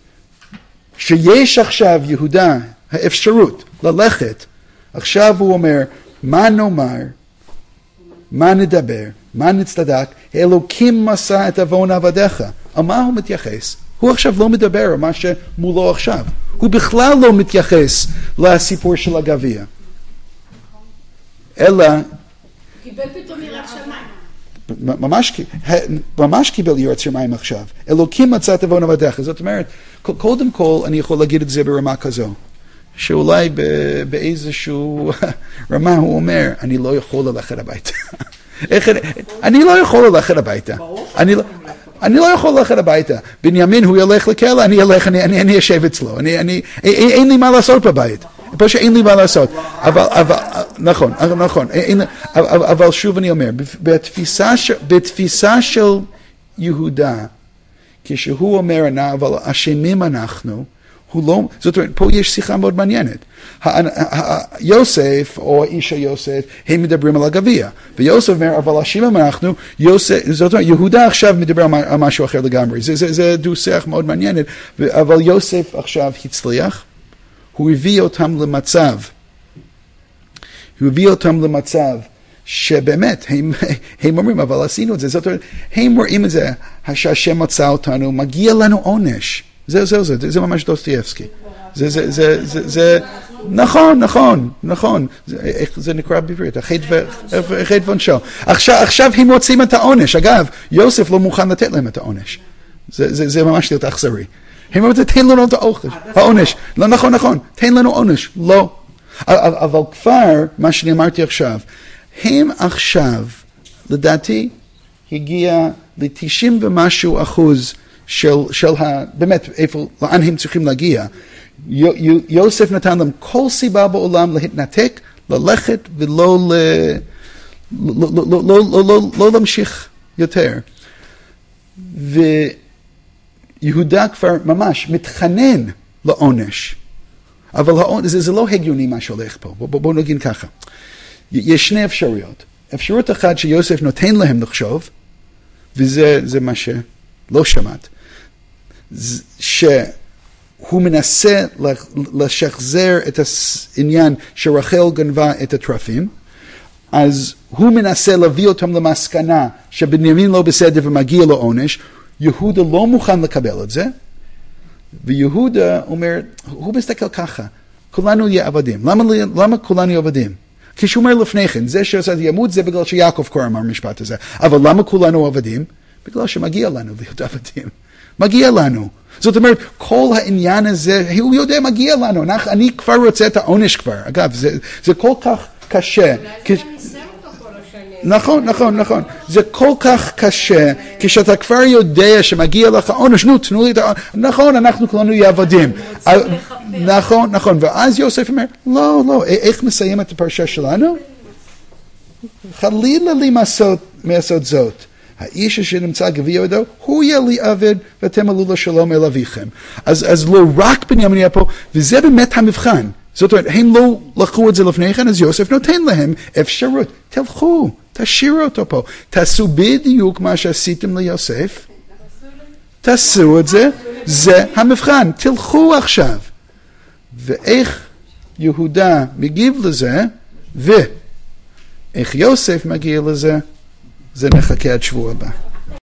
שיש עכשיו יהודה האפשרות ללכת, עכשיו הוא אומר, מה נאמר, מה נדבר, מה נצטדק, אלוקים מסע את עוון עבדיך. על מה הוא מתייחס? הוא עכשיו לא מדבר על מה שמולו עכשיו. הוא בכלל לא מתייחס לסיפור של הגביע. אלא... קיבל פתאום יראת שמיים. ממש, ממש קיבל יראת שמיים עכשיו. אלוקים מצא את עוון עבדיך. זאת אומרת, קודם כל אני יכול להגיד את זה ברמה כזו. שאולי באיזשהו רמה הוא אומר, אני לא יכול ללכת הביתה. אני לא יכול ללכת הביתה. אני לא... אני לא יכול ללכת הביתה. בנימין הוא ילך לכלא, אני אלך, אני, אני, אני אשב אצלו. אני, אני, אין, אין לי מה לעשות בבית. פשוט אין לי מה לעשות. אבל, אבל, נכון, נכון. אין, אבל, אבל שוב אני אומר, בתפיסה, בתפיסה של יהודה, כשהוא אומר, אבל אשמים אנחנו, הוא לא, זאת אומרת, פה יש שיחה מאוד מעניינת. יוסף, או האיש היוסף, הם מדברים על הגביע. ויוסף אומר, אבל אשמים אנחנו, יוסף, זאת אומרת, יהודה עכשיו מדבר על משהו אחר לגמרי. זה, זה, זה דו שיח מאוד מעניינת. אבל יוסף עכשיו הצליח, הוא הביא אותם למצב, הוא הביא אותם למצב, שבאמת, הם, הם אומרים, אבל עשינו את זה. זאת אומרת, הם רואים את זה, שהשם מצא אותנו, מגיע לנו עונש. זה, זה, זה, זה ממש דוסטויבסקי. זה, זה, זה, זה, זה, נכון, נכון, נכון. זה, איך זה נקרא בעברית? החטא ועונשו. עכשיו, עכשיו הם רוצים את העונש. אגב, יוסף לא מוכן לתת להם את העונש. זה, זה, זה ממש להיות אכזרי. הם אומרים, תן לנו את העונש. לא, נכון, נכון. תן לנו עונש. לא. אבל כבר, מה שאני אמרתי עכשיו, הם עכשיו, לדעתי, הגיע ל-תשעים ומשהו אחוז של, של ה... באמת, איפה, לאן הם צריכים להגיע. יוסף נתן להם כל סיבה בעולם להתנתק, ללכת ולא ל... לא, לא, לא, לא, לא, לא, לא להמשיך יותר. ויהודה כבר ממש מתחנן לעונש. אבל העונש, זה, זה לא הגיוני מה שהולך פה. בואו בוא נגיד ככה. יש שני אפשרויות. אפשרות אחת שיוסף נותן להם לחשוב, וזה זה מה שלא שמעת, שהוא מנסה לשחזר את העניין שרחל גנבה את התרפים, אז הוא מנסה להביא אותם למסקנה שבנימין לא בסדר ומגיע לעונש. יהודה לא מוכן לקבל את זה, ויהודה אומר, הוא מסתכל ככה, כולנו יהיה עבדים. למה, למה כולנו יהיה עבדים? כשהוא אומר לפני כן, זה שעשה ימות זה בגלל שיעקב כבר אמר המשפט הזה. אבל למה כולנו עבדים? בגלל שמגיע לנו להיות עבדים. מגיע לנו. זאת אומרת, כל העניין הזה, הוא יודע, מגיע לנו. אנחנו, אני כבר רוצה את העונש כבר. אגב, זה, זה כל כך קשה. כש... נכון, נכון, נכון. זה כל כך קשה, כשאתה כבר יודע שמגיע לך עונש, נו, תנו לי את העונש. נכון, אנחנו כולנו יהיה עבדים. נכון, נכון. ואז יוסף אומר, לא, לא, איך מסיים את הפרשה שלנו? חלילה לי מעשות זאת. האיש אשר נמצא גביע ידו, הוא יהיה לי עבד, ואתם עלו לשלום אל אביכם. אז, אז לא רק בנימין יהיה פה, וזה באמת המבחן. זאת אומרת, הם לא לקחו את זה לפני כן, אז יוסף נותן להם אפשרות. תלכו, תשאירו אותו פה. תעשו בדיוק מה שעשיתם ליוסף. תעשו את זה, זה המבחן. תלכו עכשיו. ואיך יהודה מגיב לזה, ואיך יוסף מגיע לזה, זה נחכה עד שבוע הבא.